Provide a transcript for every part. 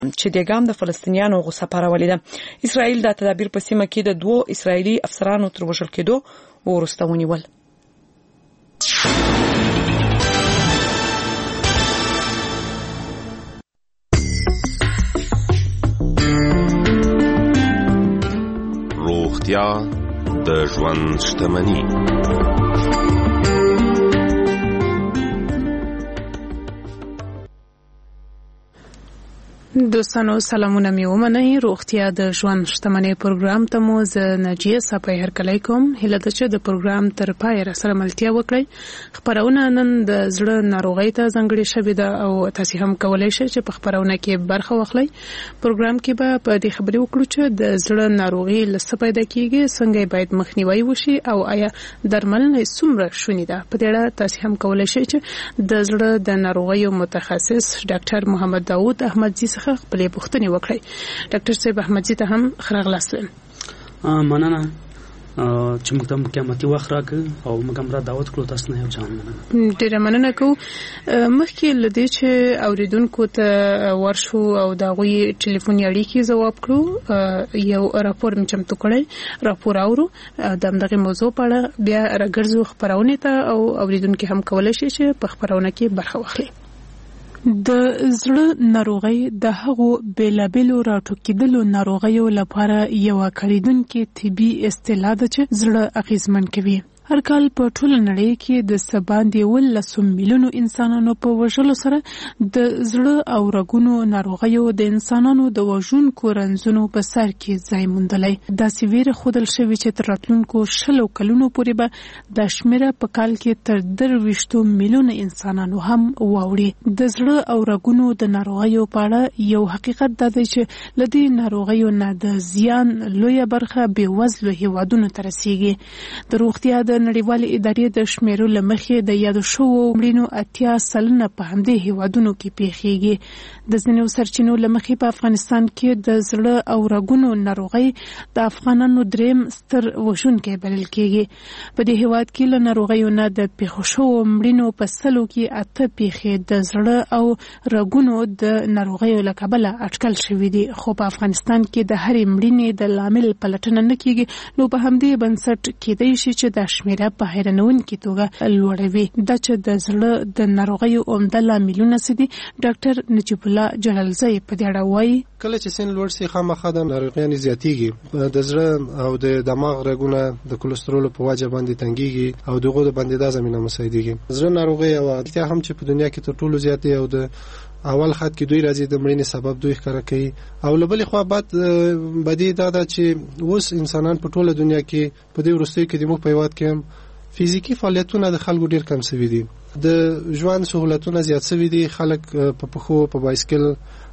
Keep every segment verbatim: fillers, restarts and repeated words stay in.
چې دګام د فلسطینیانو غوسه پارولې ده. اسرائیل د تدابیر په سیمه کې د دوه اسرایلی افسرانو تر وژل کېدو وروسته ونیول. روغتیا د ژوند شتمني. دوستانو سلامونه مې ومنئ. روغتیا د ژوند شتمنۍ پروګرام ته مو زه ناجیه صافی هرکلی کوم. هیله ده چې د پروګرام تر پای را سره ملتیا وکړئ. خبرونه نن د زړه ناروغۍ ته ځانګړې شوې ده او تاسو هم کولای شئ چې په خبرونه کې برخه واخلئ. پروګرام کې به په دې خبرې وکړو چې د زړه ناروغي لسته پیدا کیږي، څنګه باید مخنیوي وشي او آیا درملنه څومره شونې ده. په دې اړه تاسو هم کولای شئ چې د زړه د ناروغیو متخصص ډاکټر محمد داوود احمدزي خپلې پوښتنې وکړي. ډاکټر صاحب احمدزي ته هم خراغلاست ویم. مننه چې موږ ته قیامتي وخت راکړ او موږ هم را دعوت کړو تاسو نه یو ځان مننه. ډیره مننه کوم. مخکې لدې چې اوریدونکو ته ورشو او دا غوي ټلیفوني اړیکې جواب کړو، یو راپور مې چمتو کړی، راپور اورو د دغه موضوع په اړه بیا راګرځو خبرونه ته او اوریدونکو هم کولای شي چې په خبرونه کې برخه واخلي. د زړه ناروغي د هغو بیلابیلو راټوکېدلو ناروغیو لپاره یو کړیدونکې طبي اصطلاح ده چې زړه اغیزمن کوي. هر کال په ټوله نړۍ کې د سباندې ولسو میلیونو انسانانو په وژلو سره د زړه او رګونو ناروغیو د انسانانو د وژونکو رنځونو په سر کې ځای موندلی. داسې ویره ښودل شوې چې تر راتلونکو شلو کلونو پورې به دا شمیره په کال کې تر درویشتو میلیونه انسانانو هم واوړي. د زړه او رګونو د ناروغیو په اړه یو حقیقت دا دی چې له دې ناروغیو نه د زیان لویه برخه بېوزلو هیوادونو ته رسیږي. د روغتیا د نړیوالې ادارې د شمیرو له مخې د یادو شوو مړینو اتیا سلنه په همدې هیوادونو کې پیښیږي. د ځینو سرچینو له مخې په افغانستان کې د زړه او رګونو ناروغي د افغانانو دریم ستر وژونکی بلل کېږي. په دې هیواد کې له ناروغیو نه د پیښو شوو مړینو په سلو کې اته پیښې د زړه او رګونو د ناروغیو له کبله اټکل شوې دي، خو په افغانستان کې د هرې مړینې د لامل پلټنه نه کېږي. نو په همدې بنسټ کېدای شي چې د شمیره په حیرانوونکې توګه لوړوي. دا چې د زړه د ناروغیو عمده لاملونه څه دي، ډاکټر نجیب الله جلالزی په دې اړه وایي. کله چې سن لوړ شي خامخا د ناروغیانو زیاتېږي، د زړه او د دماغ رګونه د کولېسترول په وجه باندې تنګېږي او دغه د بندېدا زمينه مساعدېږي. زړه ناروغي او اړتیا هم چې په دنیا کې تر ټولو زیات دی او د اول خط کې دوی راځي د مړینې سبب دوی ښکاره کوي. او له بلې خوا بد بدی دا ده چې اوس انسانان په ټوله دنیا کې په دې وروستیو کې د موږ په هیواد کې هم فزیکی فعالیتونه د خلکو ډیر کم شوي دي. د ژوند سہولتونه زیات شوي دي. خلک په پښو په بایسکل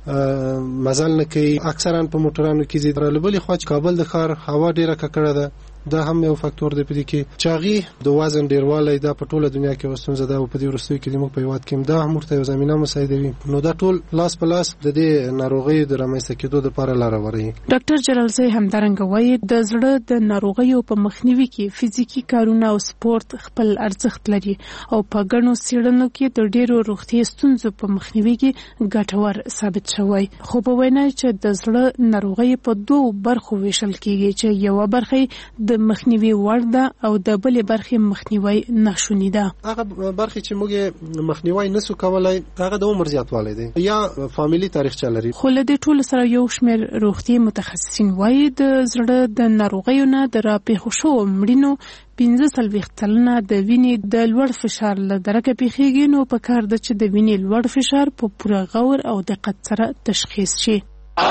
مزل نه کوي، اکثرا په موټرانو کې ځي. له بلې خوا کابل د ښار هوا ډیره ککړه ده، دا هم یو فاکتور دی په دې کې. چاغي د وزن ډیروالی دا په ټوله دنیا کې وستونزه ده او په دې وروستیو کې موږ په هیواد کې دا هم ورته یو زمينه مساعدوي. نو دا ټول لاس په لاس د دې ناروغي د رامنځته کېدو لپاره لار هواروي. ډاکټر جلالزی همدارنګه وایي د زړه د ناروغیو په مخنیوي کې فزیکی کارونه او سپورت خپل ارزښت لري او په ګڼو څېړنو کې د ډیرو روغتي ستونزو په مخنیوي کې ګټور ثابت شوی. خو په وینا چې د زړه ناروغي په دوه برخو ویشل کېږي چې یو برخه د مخنیوي وړ ده او د بلې برخې مخنیوي ناشونی ده. هغه برخې چې موږ مخنیوي نسو کولای هغه د عمر زیاتوالی دی یا فامیلی تاریخچه لري. خو له دې ټولو سره یو شمېر روغتي متخصصین وایي د زړه د ناروغیو نه د راپېښو شوو مړینو پنځه څلوېښت سلنه د وینې د لوړ فشار له درکه پیښیږي. نو په کار ده چې د وینې لوړ فشار په پوره غور او دقت سره تشخیص شي.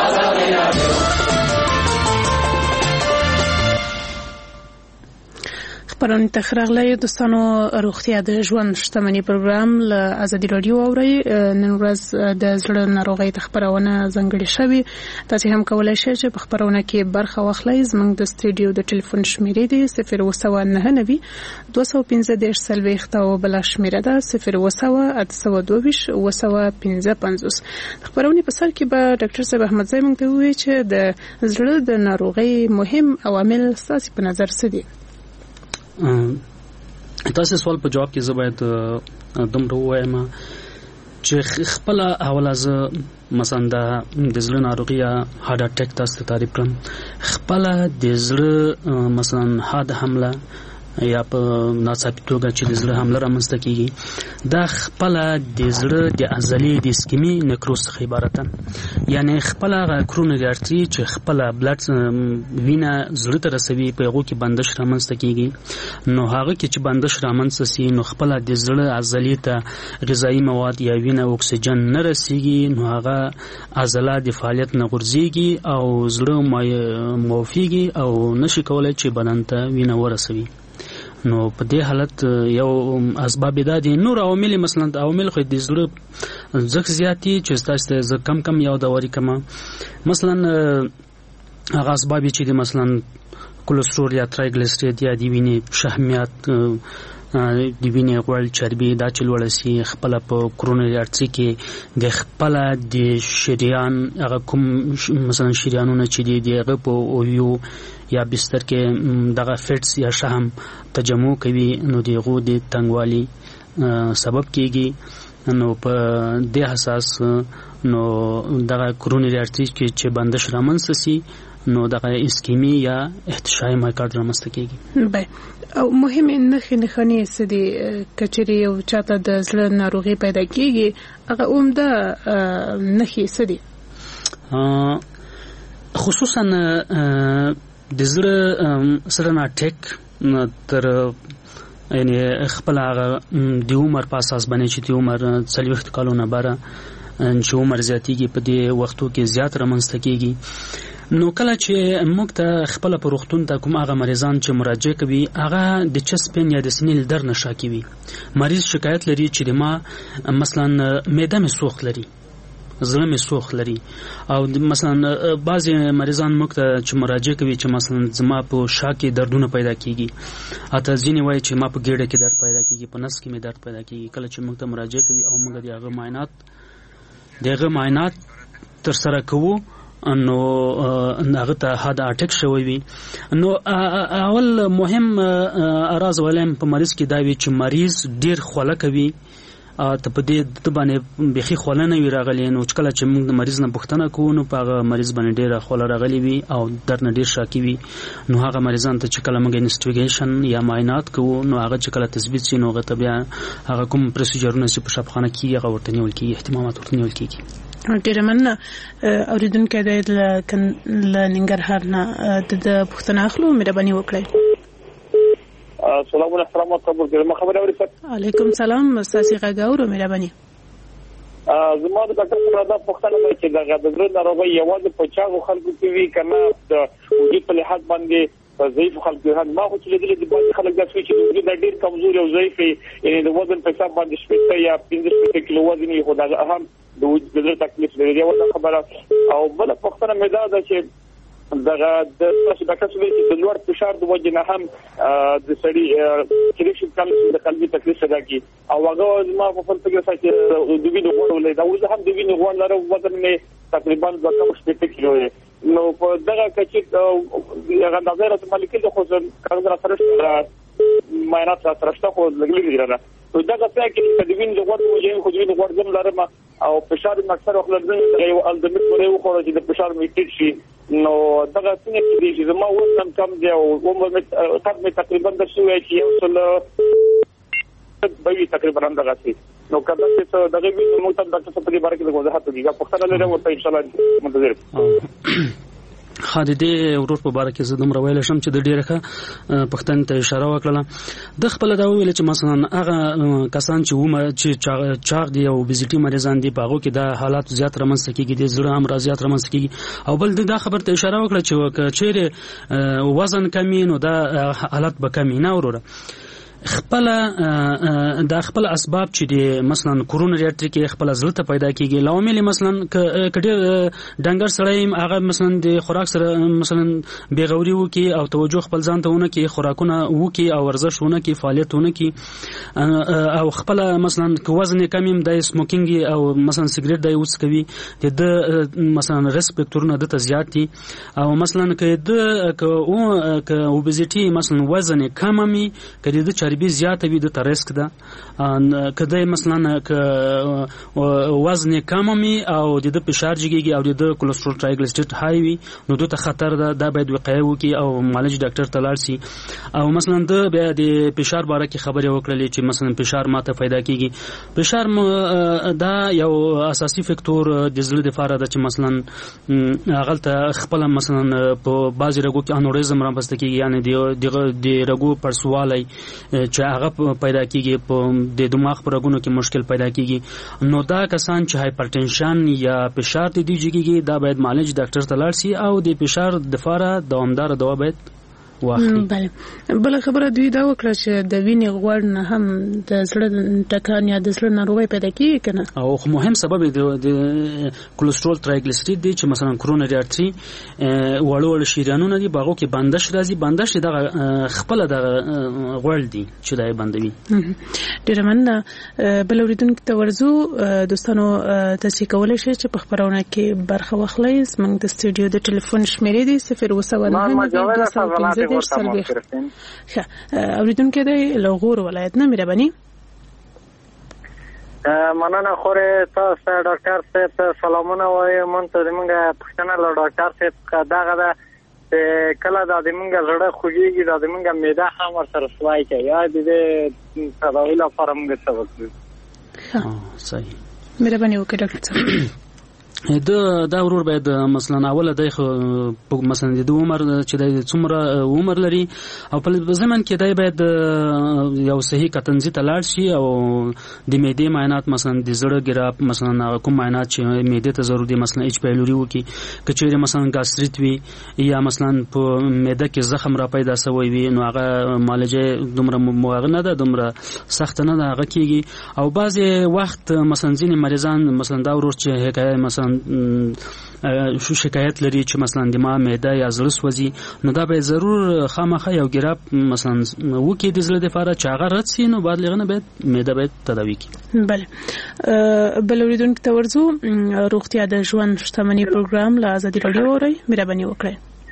خبرونه تخراغله دوستانو. روغتیا د ژوند شتمنۍ پروګرام له ازادي رادیو اوري. نن ورځ د زړه ناروغۍ د خبرونه ځانګړې شوې. تاسو هم کولای شئ چې په خبرونه کې برخه واخلئ. زموږ د سټډیو د ټلیفون شمیرې دی صفر اووه سوه نهه نوي دوه سوه پنځه دېرش څلوېښت او بله شمیره ده صفر اووه سوه اته سوه دوه ویشت اووه سوه پنځه پنځوس. د خبرونې په سر کې به ډاکټر صاحب احمدزی موږ ته ووایي چې د زړه د ناروغۍ مهم عوامل ستاسو په نظر څه دي؟ تاسو سوال په جواب کې زه باید دومره وایم چې خپل حواله ز مثلا د زړه ناروغي یا هارت اٹیک تاسو ته تعریف کړم خپل د زړه مثلا هاد حمله یا په ناڅاپي توګه چې د زړه حمله رامنځته کیږي دا خپل د زړه د عضلې د اسکیمی نکروز څخه عبارت یعنی خپل کرونری ارتري چې خپل بلډ وینه زړه ته رسوي په هغه کې بندش رامنځته کیږي نو هغه کې چې بندش رامنځته سي نو خپل د زړه عضلې ته غذایی مواد یا وینه اکسیجن نه رسیږي نو هغه عضلات د فعالیت نه غورځيږي او زړه موفيږي او نشي کولای چې بدن ته وینه ورسوي نو په دې حالت یو اسباب دا دي نور عوامل مثلا عوامل خو د زړه زخ زیاتی چې تاسو کم کم یو دوري کما مثلا هغه اسباب چې مثلا کولېسترول یا ترایګلیسیرید یا دی وینې شحمیات دی وینې غوړ چربي دا چلوړ سي خپل په کرونری ارتري کې د خپل د شریان هغه کوم مثلا شریانونه چې دی دغه په اویو یا بستر کې دغه فټس یا شحم تجمع کوي نو دغه د تنګوالي سبب کیږي نو په د حساس نو دغه کرونری ارتري کې چې بندش رامنځته سي نو دغه اسکیمی یا احتشای مایکارد رامنځته کیږي به او مهم نخې نخنې سدي کچري او چاته د زړه ناروغي پیدا کیږي هغه عمده نخې سدي خصوصا د زړه سرنا ټیک تر یعنی خپل هغه د عمر په اساس باندې چې د عمر څلوېښت کالونه باره چې عمر زیاتیږي په دې وختو کې زیات رامنځته کیږي نو کله چې موږ ته خپل په روغتون ته کوم هغه مریضان چې مراجعه کوي هغه د چسپین یا د سینې در نشه کوي مریض شکایت لري چې ما مثلا معده مې سوخت لري زړه مې سوخت لري او مثلا بعضی مریضان موږ ته چې مراجعه کوي چې مثلا زما په شا کې دردونه پیدا کیږي اته ځینې وایي چې ما په ګیډه کې درد پیدا کیږي په نس کې مې درد پیدا کیږي کله چې موږ ته مراجعه کوي او موږ دغه معاینات دغه معاینات تر سره کوو نو هغه ته هارت اٹیک شوی وي نو اول مهم اراز ولیم په مریض کې دا وی چې مریض ډیر خوله کوي ته په دې د باندې بخي خوله نه وی راغلی نو کله چې موږ د مریض نه پوښتنه کوو نو په هغه مریض باندې ډیره خوله راغلی وي او درد نه ډیر شاکی وي نو هغه مریضان ته چې کله موږ انویسټیګیشن یا معاینات کوو نو هغه چې کله تثبیت شي نو هغه ته بیا هغه کوم پروسیجرونه چې په شفاخانه کې هغه ورته نیول کیږي اهتمامات ورته نیول کیږي ډیره مننه اوریدونکو د ننګرهار نه د پښتنه اخلو مهرباني وکړئ السلام علیکم ورحمۃ اللہ خبر اوري سر علیکم سلام استاد غاورو مهرباني زما د ډاکټر پردا پښتنه چې د غدغره ناروغي یوازې په چاغو خلکو کې وی کنه د وجود په لحاظ باندې ضعیف خلک هم ما خو چې لیدل دي باندې خلک د سوي چې د ډیر کمزوري او ضعیف یعنی د وزن په حساب باندې شپږ یا پنځه کیلو وزن یې خدای هم د وجود د تکلیف لري یو خبره او بل پښتنه مې دا ده چې دغه د تاسو د کسب د لوړ فشار د وجه نه هم د سړي کلیشن کال د قلبي تکلیف پیدا کی او هغه ما په خپل فکر سره د وینې غوړ ولې دا اوس هم د وینې غوړ لرو وزن مې تقریبا د کم شپږ کیلو نو په دغه کچې هغه نظر ته ملکي د خو کارګر سره معاینات سره شته خو لګلې دي نه نو دا څه کې د وینې غوړ وجه خو د وینې غوړ زم لرم او فشار مکسر خپل د یو الزمت پرې وخوړ چې د فشار میټ شي نو دغه څنګه چې چې ما وزن کم دی او عمر مې تقریبا د شوې چې یو څل به تقریبا دغه شي نو کله چې دغه وینې مو ته د څه په اړه کې وضاحت وکړه په خپل لري ورته ان شاء الله منتظر خادي ورور په باره کې زه دومره ویل شم چې د ډیره پښتن ته اشاره وکړه د خپل دا ویل چې مثلا هغه کسان چې ومه چې چاغ دي او بیزیټي مریضان دي په هغه کې دا حالات زیات رامنځته کیږي د زړه امراض زیات رامنځته کیږي او بل دا خبر ته اشاره وکړه چې چیرې وزن کمی نو دا حالات به کمی نه وروره خپل د خپل اسباب چې د مثلا کرونری ارتري کې خپل زړه ته پیدا کیږي لامل مثلا کډیر ډنګر سړی هغه مثلا د خوراک سره مثلا بیغوري وکي او توجه خپل ځان ته ونه کې خوراکونه وکي او ورزش ونه کې فعالیتونه کې او خپل مثلا وزن کمیم د سموکینګ او مثلا سیګریټ د یوز کوي د مثلا ریسپکټورونه د تزیات دي او مثلا کې د او اوبیزیټي مثلا وزن کمامي کړي د چربي چربي زیاته وي د ریسک ده کله مثلا ک وزن کم وي او د فشار جګيږي او د کولیسټرول ټرایګلیسیراید هاي وي نو د خطر ده دا باید وقایه وکي او معالج ډاکټر ته لاړ شي او مثلا د بیا د فشار باره کې خبرې وکړلې چې مثلا فشار ماته پیدا کیږي فشار دا یو اساسي فکتور د زړه د لپاره د چې مثلا غلطه خپل مثلا په بعضی رګو کې انوریزم رامنځته کیږي یعنی د د رګو پرسوالي چې هغه پیدا کیږي په د دماغ پر رګونو کې مشکل پیدا کیږي نو دا کسان چې هایپرټنشن یا فشار دي جګیږي دا باید معالج ډاکټر ته لاړ شي او د فشار د لپاره دوامدار دوا باید واخلي. بله بل خبره دوی دا وکړه چې د وینې غوړ نه هم د زړه ټکان یا د زړه ناروغي پیدا کیږي کنه او مهم سبب د کولیسټرول ټرایګلیسیراید دی چې مثلا کرونری ارټری وړو وړو شریانونه دي باغو کې بندش راځي بندش د خپل د غوړ دي چې دای بندوي. ډیر مننه. بل اوریدونکو ته ورزو دوستانو تاسو کولای شئ چې په خبرونه کې برخه واخلئ. زموږ د استودیو د ټلیفون شمیرې دی صفر اووه نهه ښه اوریدونکو د لغور ولایت نه مهرباني. مننه خوره تاسو ډاکټر صاحب سلامونه وایم. مونږ ته موږ پښتنه له ډاکټر صاحب دغه د کله د موږ زړه خوږیږي د موږ معده هم ورسره سوای کوي یا د تداوی لپاره موږ څه وکړو. ښه صحیح مهرباني وکړئ ډاکټر صاحب. د دا ورور باید مثلا اوله د مثلا د عمر چې د څومره عمر لري او په زمن کې دای باید یو صحیح کتنځي تلاړ شي او د معدې معاینات مثلا د زړه ګراف مثلا کوم معاینات چې معدې ته ضروري مثلا ایچ پایلوري وکي کچېره مثلا ګاستریت وي یا مثلا په معده کې زخم را پیدا شوی وي نو هغه معالجه دومره موغه نه ده دومره سخت نه ده هغه کیږي او بعضی وخت مثلا ځینې مریضان مثلا دا ورور چې حکایت مثلا شو شکایت لري چې مثلا د ما معده یا زړه سوځي نو دا به ضرور خامخا یو ګراف مثلا وکي د زړه لپاره چې هغه رد شي نو بعد لغنه باید معده باید تداوي کی. بله بل اوریدونکو ته ورزو روغتیا د ژوند شتمنۍ پروګرام له ازادي رادیو اوري مهرباني وکړئ.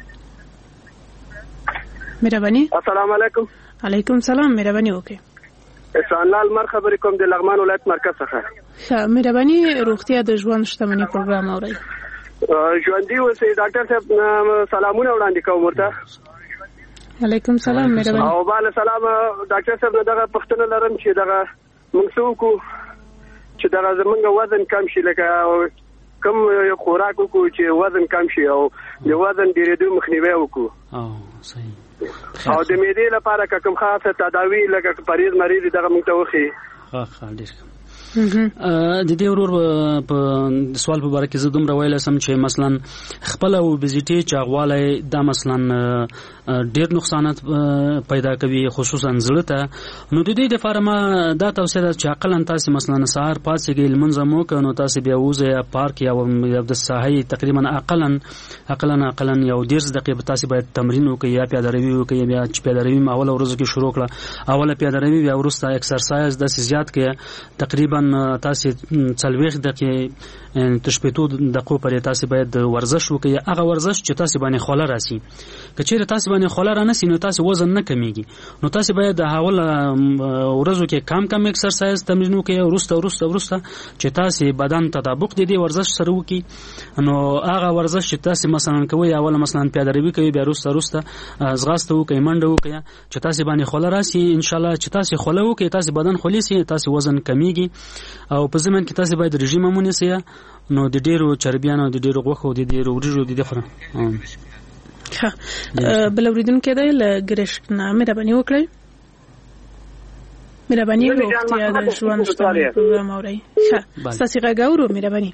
مهرباني. السلام علیکم. علیکم سلام مهرباني وکړئ. احسان لال مر خبرې کوم د لغمان ولایت مرکز څخه. ښه مهرباني روغتیا د ژوند شتمنۍ پروګرام اوري. ژوندۍ اوسئ ډاکټر صاحب سلامونه وړاندې کوم ورته. علیکم سلام مهرباني. او بل سلام ډاکټر صاحب دغه پښتنه لرم چې دغه موږ څوک چې دغه زمونږ وزن کم شي لکه کم خوراک وکړو چې وزن کم شي او د وزن ډیرېدو مخنیوی وکړو. او صحیح. او د معدې لپاره کوم خاصه تداوی لکه پریز مریض دغه موږ ته وخی. ها ها ډیر د دې ورور په سوال په اړه کې زه دومره ویل سم چې مثلا خپل اوبیزیټي چاغواله دا مثلا ډیر نقصانات پیدا کوي خصوصا زړه ته نو د دې لپاره ما دا توصیه ده چې عقل تاسو مثلا سهار پاتېږئ لمونځ مو کنو تاسو بیا وځئ پارک یا د ساحې تقریبا اقلا اقلا اقلا یو ډیر دقیقه تاسو باید تمرین وکړئ یا پیاده روي وکړئ بیا چې پیاده روي ما اول ورځ کې شروع کړه اوله پیاده روي بیا ورسته ایکسرسایز د زیات کې تقریبا تاسو څلوېښت دقیقې تشپېتو دقیقو پرې تاسو باید ورزش وکړئ هغه ورزش چې تاسو باندې خوله راسي کچېره تاسو باندې خوله را نسی نو تاسو وزن نه کمیږي نو تاسو باید د حواله ورځو کې کم کم ایکسرسایز تمرین وکړئ ورسته ورسته ورسته چې تاسو بدن تطابق د دې ورزش سره وکړي نو هغه ورزش چې تاسو مثلا کوي اوله مثلا پیاده روي کوي بیا ورسته ورسته ځغاسته وکړئ منډه وکړئ چې تاسو باندې خوله راسي ان شاء الله چې تاسو خوله وکړئ تاسو بدن خولي سي تاسو وزن کمیږي او په زمن کې تاسو باید رژیم مونږ نو د ډیرو چربیانو د ډیرو غوښو د ډیرو ورجو د خورا. ها بل اوریدونکو د لګرشت نامه مهرباني وکړئ. مهرباني روغتیا د ژوند شتمنۍ پروګرام اورئ. ها تاسو غاورو مهرباني.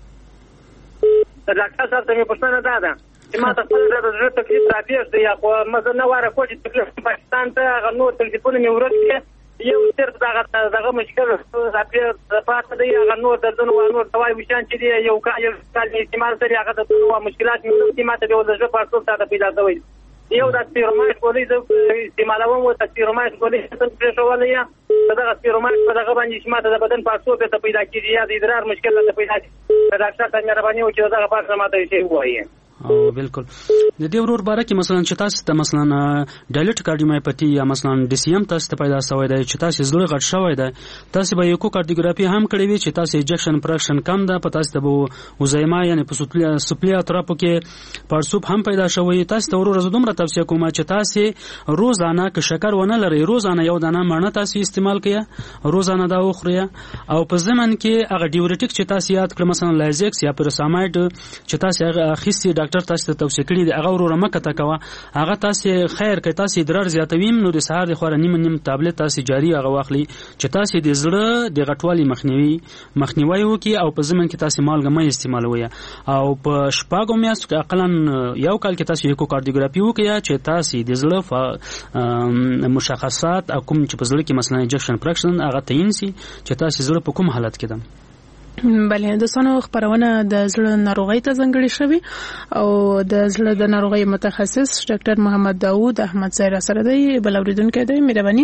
ډاکټر صاحب ته پوښتنه ده چې ما ته خپل د زړه تکلیف راپېښ دی یا خو مزه نه واره کوم چې تکلیف پاکستان ته هغه نور تلیفون مې ورکړ یو صرف دغه دغه مشکل راپېښ پاتې دی هغه نور د دنو نور دوايي وشان چې دی یو کال یو کال استعمال سره هغه د دنو مشکلات مې د ماته د زړه په څیر ساده پیدا شوی یو د سپیرومایټ ګولۍ د استعمالوم او د سپیرومایټ ګولۍ څنګه پرېښولې یا دغه سپیرومایټ په دغه باندې چې ماته د بدن په څیر پیدا کیږي یا د ادرار مشکل ته پیدا کیږي ډاکټر ته مهرباني وکړئ دغه پاتې ماته شي وایي. او بالکل د دې ورور باره کې مثلا چې تاسو ته مثلا ډایلیټ کارډیومایوپاتی یا مثلا ډي سی ام تاسو ته پیدا شوی دی چې تاسو زړه غټ شوی دی تاسو به یو کارډیوګرافي هم کړی وي چې تاسو ایجکشن پرکشن کم ده په تاسو ته به وزایما یعنی په سپلیا سپلیا طرفو کې پړسوب هم پیدا شوی تاسو ته ورور زه دومره توصیه کوم چې تاسو روزانه که شکر ونه لري روزانه یو دانه مڼه تاسو استعمال کړئ روزانه دا وخورئ او په ځمن کې هغه ډیورټیک چې تاسو یاد کړئ مثلا لایزیکس یا پرساماید چې تاسو هغه اخیستي ډاکټر تاسو ته توصیه کړی دی هغه ورور مکه تا کوه هغه تاسو خیر کې تاسو ادرار زیاتوي نو د سهار د خور نیم نیم ټابلیټ تاسو جاری هغه واخلي چې تاسو د زړه د غټوالي مخنیوي مخنیوي وکي او په ځمن کې تاسو مالګه مې استعمالوي او په شپږو میاشتو کې اقلا یو کال کې تاسو یو کارډیوګرافي وکي چې تاسو د زړه مشخصات او کوم چې په زړه کې مثلا انجکشن پرکشن هغه تعین سي چې تاسو زړه په کوم حالت کې ده بله د سونو خبرونه د زړه ناروغي ته ځانګړي شوی او د زړه د ناروغي متخصص ډاکټر محمد داوود احمد زهرا سره دی بل اوریدونکو دی مهرباني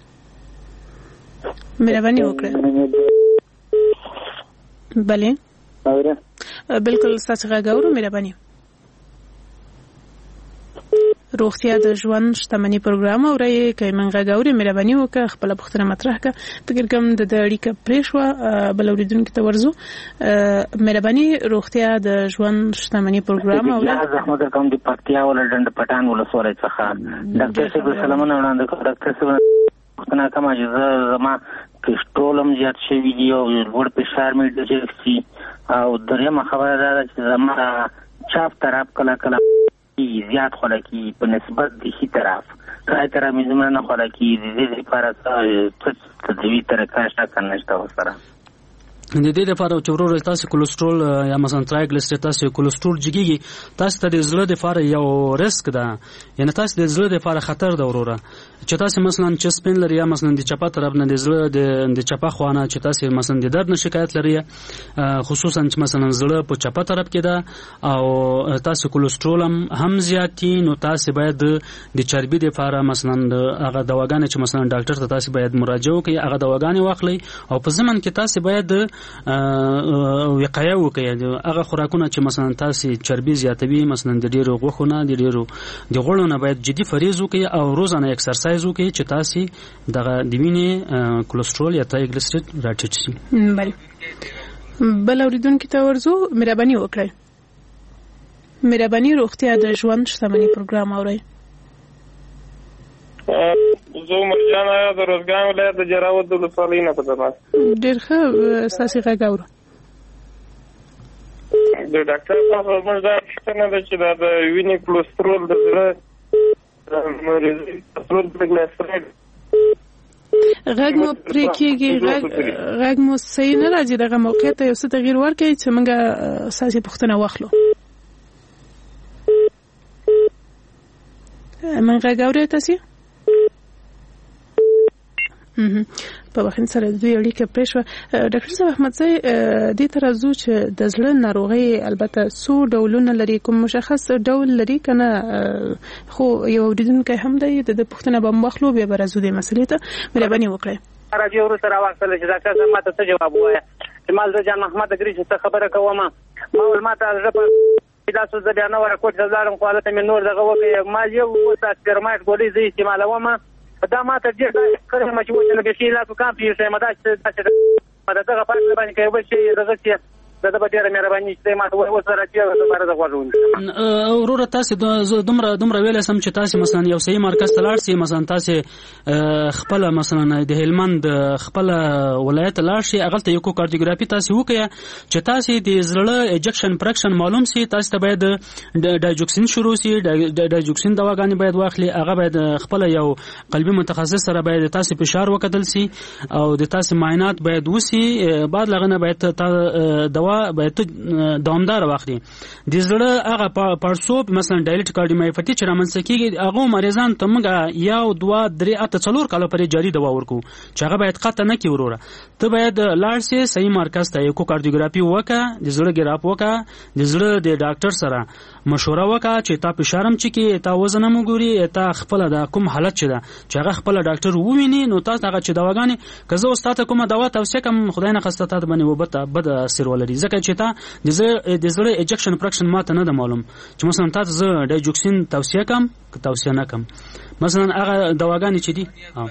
مهرباني وکړئ بله اوره بالکل تاسو غاګورو مهرباني روغتیا د ژوند شتمنۍ پروګرام اوري کوي منګه غاوري مهرباني وکړه خپل پوښتنه مطرح کړه فکر کوم د اړیکه پریښوا بل اوریدونکو ته ورزو مهرباني روغتیا د ژوند شتمنۍ پروګرام اوري زحمت کوم د پکتیا ولډند پټان ولسوالۍ څخه ډاکټر صاحب سلامونه وړاندې کوم ډاکټر صاحب پوښتنه کوم چې زما کیسټرولم زیات شوی دی او ورډ پرشر مې ډېر شي او درېمه خبره ده چې زما چاپ طرف کله کله زیات خوراکي په نسبت د هي طرف کای طرف مې زما نه خوراکي د دې لپاره څه تدوی طریقه شته کنه شته وسره د دې لپاره چې ورور تاسو کولیسټرول یا مثلا ټرایګلیسیراید تاسو کولیسټرول جګیږي تاسو ته د زړه لپاره یو ریسک ده یعنی تاسو د زړه لپاره خطر ده وروره چې تاسو مثلا چې سپین لري یا مثلا د چپا طرف نه د زړه د چپا خوانه چې تاسو مثلا د درد نه شکایت لري خصوصا چې مثلا زړه په چپا طرف کې ده او تاسو کولیسټرول هم زیاتی نو تاسو باید د چربي لپاره مثلا هغه دواګانې چې مثلا ډاکټر ته تاسو باید مراجعه وکړئ هغه دواګانې واخلئ او په ځمن کې تاسو باید وقایه وکړئ هغه خوراکونه چې مثلا تاسو چربي زیاتوي مثلا د ډیرو غوښونه د ډیرو د غوړو نه باید جدي فریض وکړئ او روزانه ایکسرسایز وکړئ چې تاسو دغه د وینې کولیسټرول یا ټرایګلیسیراید راټیټ شي بله بل اوریدونکو ته ورزو مهرباني وکړئ مهرباني روغتیا د ژوند شتمنۍ پروګرام اورئ زه مرجان آیا د روزګان ولایت د جراوت د ولسوالۍ نه پته ما ډېر ښه ستاسو غږ اورو د ډاکټر صاحب موږ دا پوښتنه ده چې دا د وینې کولیسټرول د زړه مریضي کولیسټرول ټرایګلیسیراید غږ مو پرې کېږي غږ مو صحیح نه راځي دغه موقع ته یو څه تغییر ورکړئ چې موږ ستاسو پوښتنه واخلو من غږ اورئ تاسو په وخت سره دوی اړیکه پرېښوه ډاکټر صاحب احمد زی دې ته راځو چې د زړه ناروغي البته څو ډولونه لري کوم مشخص ډول لري کنه خو یو اوریدونکی هم دی د پوښتنه به مخلو به راځو د مسلې ته مهرباني وکړئ راځي ورته راوښتل چې ډاکټر صاحب ماته څه جواب وایي چې مال جان محمد ګریش څه خبره کوم ما ول ماته زه دا څه بیا نه ورکوټ زړم خو حالت مې نور دغه وکي ما یو وسه سپرمایټ ګولې زی استعمالوم دا ماته ډېر کړم چې وځنه به شي لا تو کام پیښه مدا چې دا دغه پاتې باندې کوي به شي دغه چې دا د ډېر مهرباني چې ما ته وسره چې زما د غوښون ورور تاسو دومره دومره ویل سم چې تاسو مثلا یو صحیح مرکز تلاړ سي مثلا تاسو خپل مثلا د هلمند خپل ولایت لاړ شي هغه ته یو کارډیوګرافي تاسو وکړه چې تاسو د زړه ایجکشن پرکشن معلوم سي تاسو ته باید ډایجوکسین شروع سي ډایجوکسین دواګانې باید واخلي هغه باید خپل یو قلبي متخصص سره باید تاسو فشار وکړل سي او د تاسو معاینات باید وسی بعد لغنه باید دوا باید دوامدار واخلي د زړه هغه پړسوب مثلا ډایلیټ کارډیومایوپاتی چې رامنځته کیږي هغه مریضان ته موږ یو دوه درې اته څلور کاله پرې جاری دوا ورکو چې هغه باید قطع نه کی وروره ته باید لاړ شې صحیح مرکز ته یو کارډیوګرافي وکړه د زړه ګراف وکړه د زړه د ډاکټر سره مشوره وکړه چې تا فشارم چکی تا وزن هم ګوري تا خپل د کوم حالت چي ده چې هغه خپل ډاکټر وویني نو تاسو هغه چې دواګانې که زه استاد کومه دوا توصیه کوم خدای نه خسته تا باندې وبته بد اثر ولري ځکه چې تا د زړه د زړه اجکشن فریکشن ماته نه د معلوم چې مثلا تاسو زه ډایجوکسین توصیه کوم که توصیه نه کوم مثلا هغه دواګانې چې دي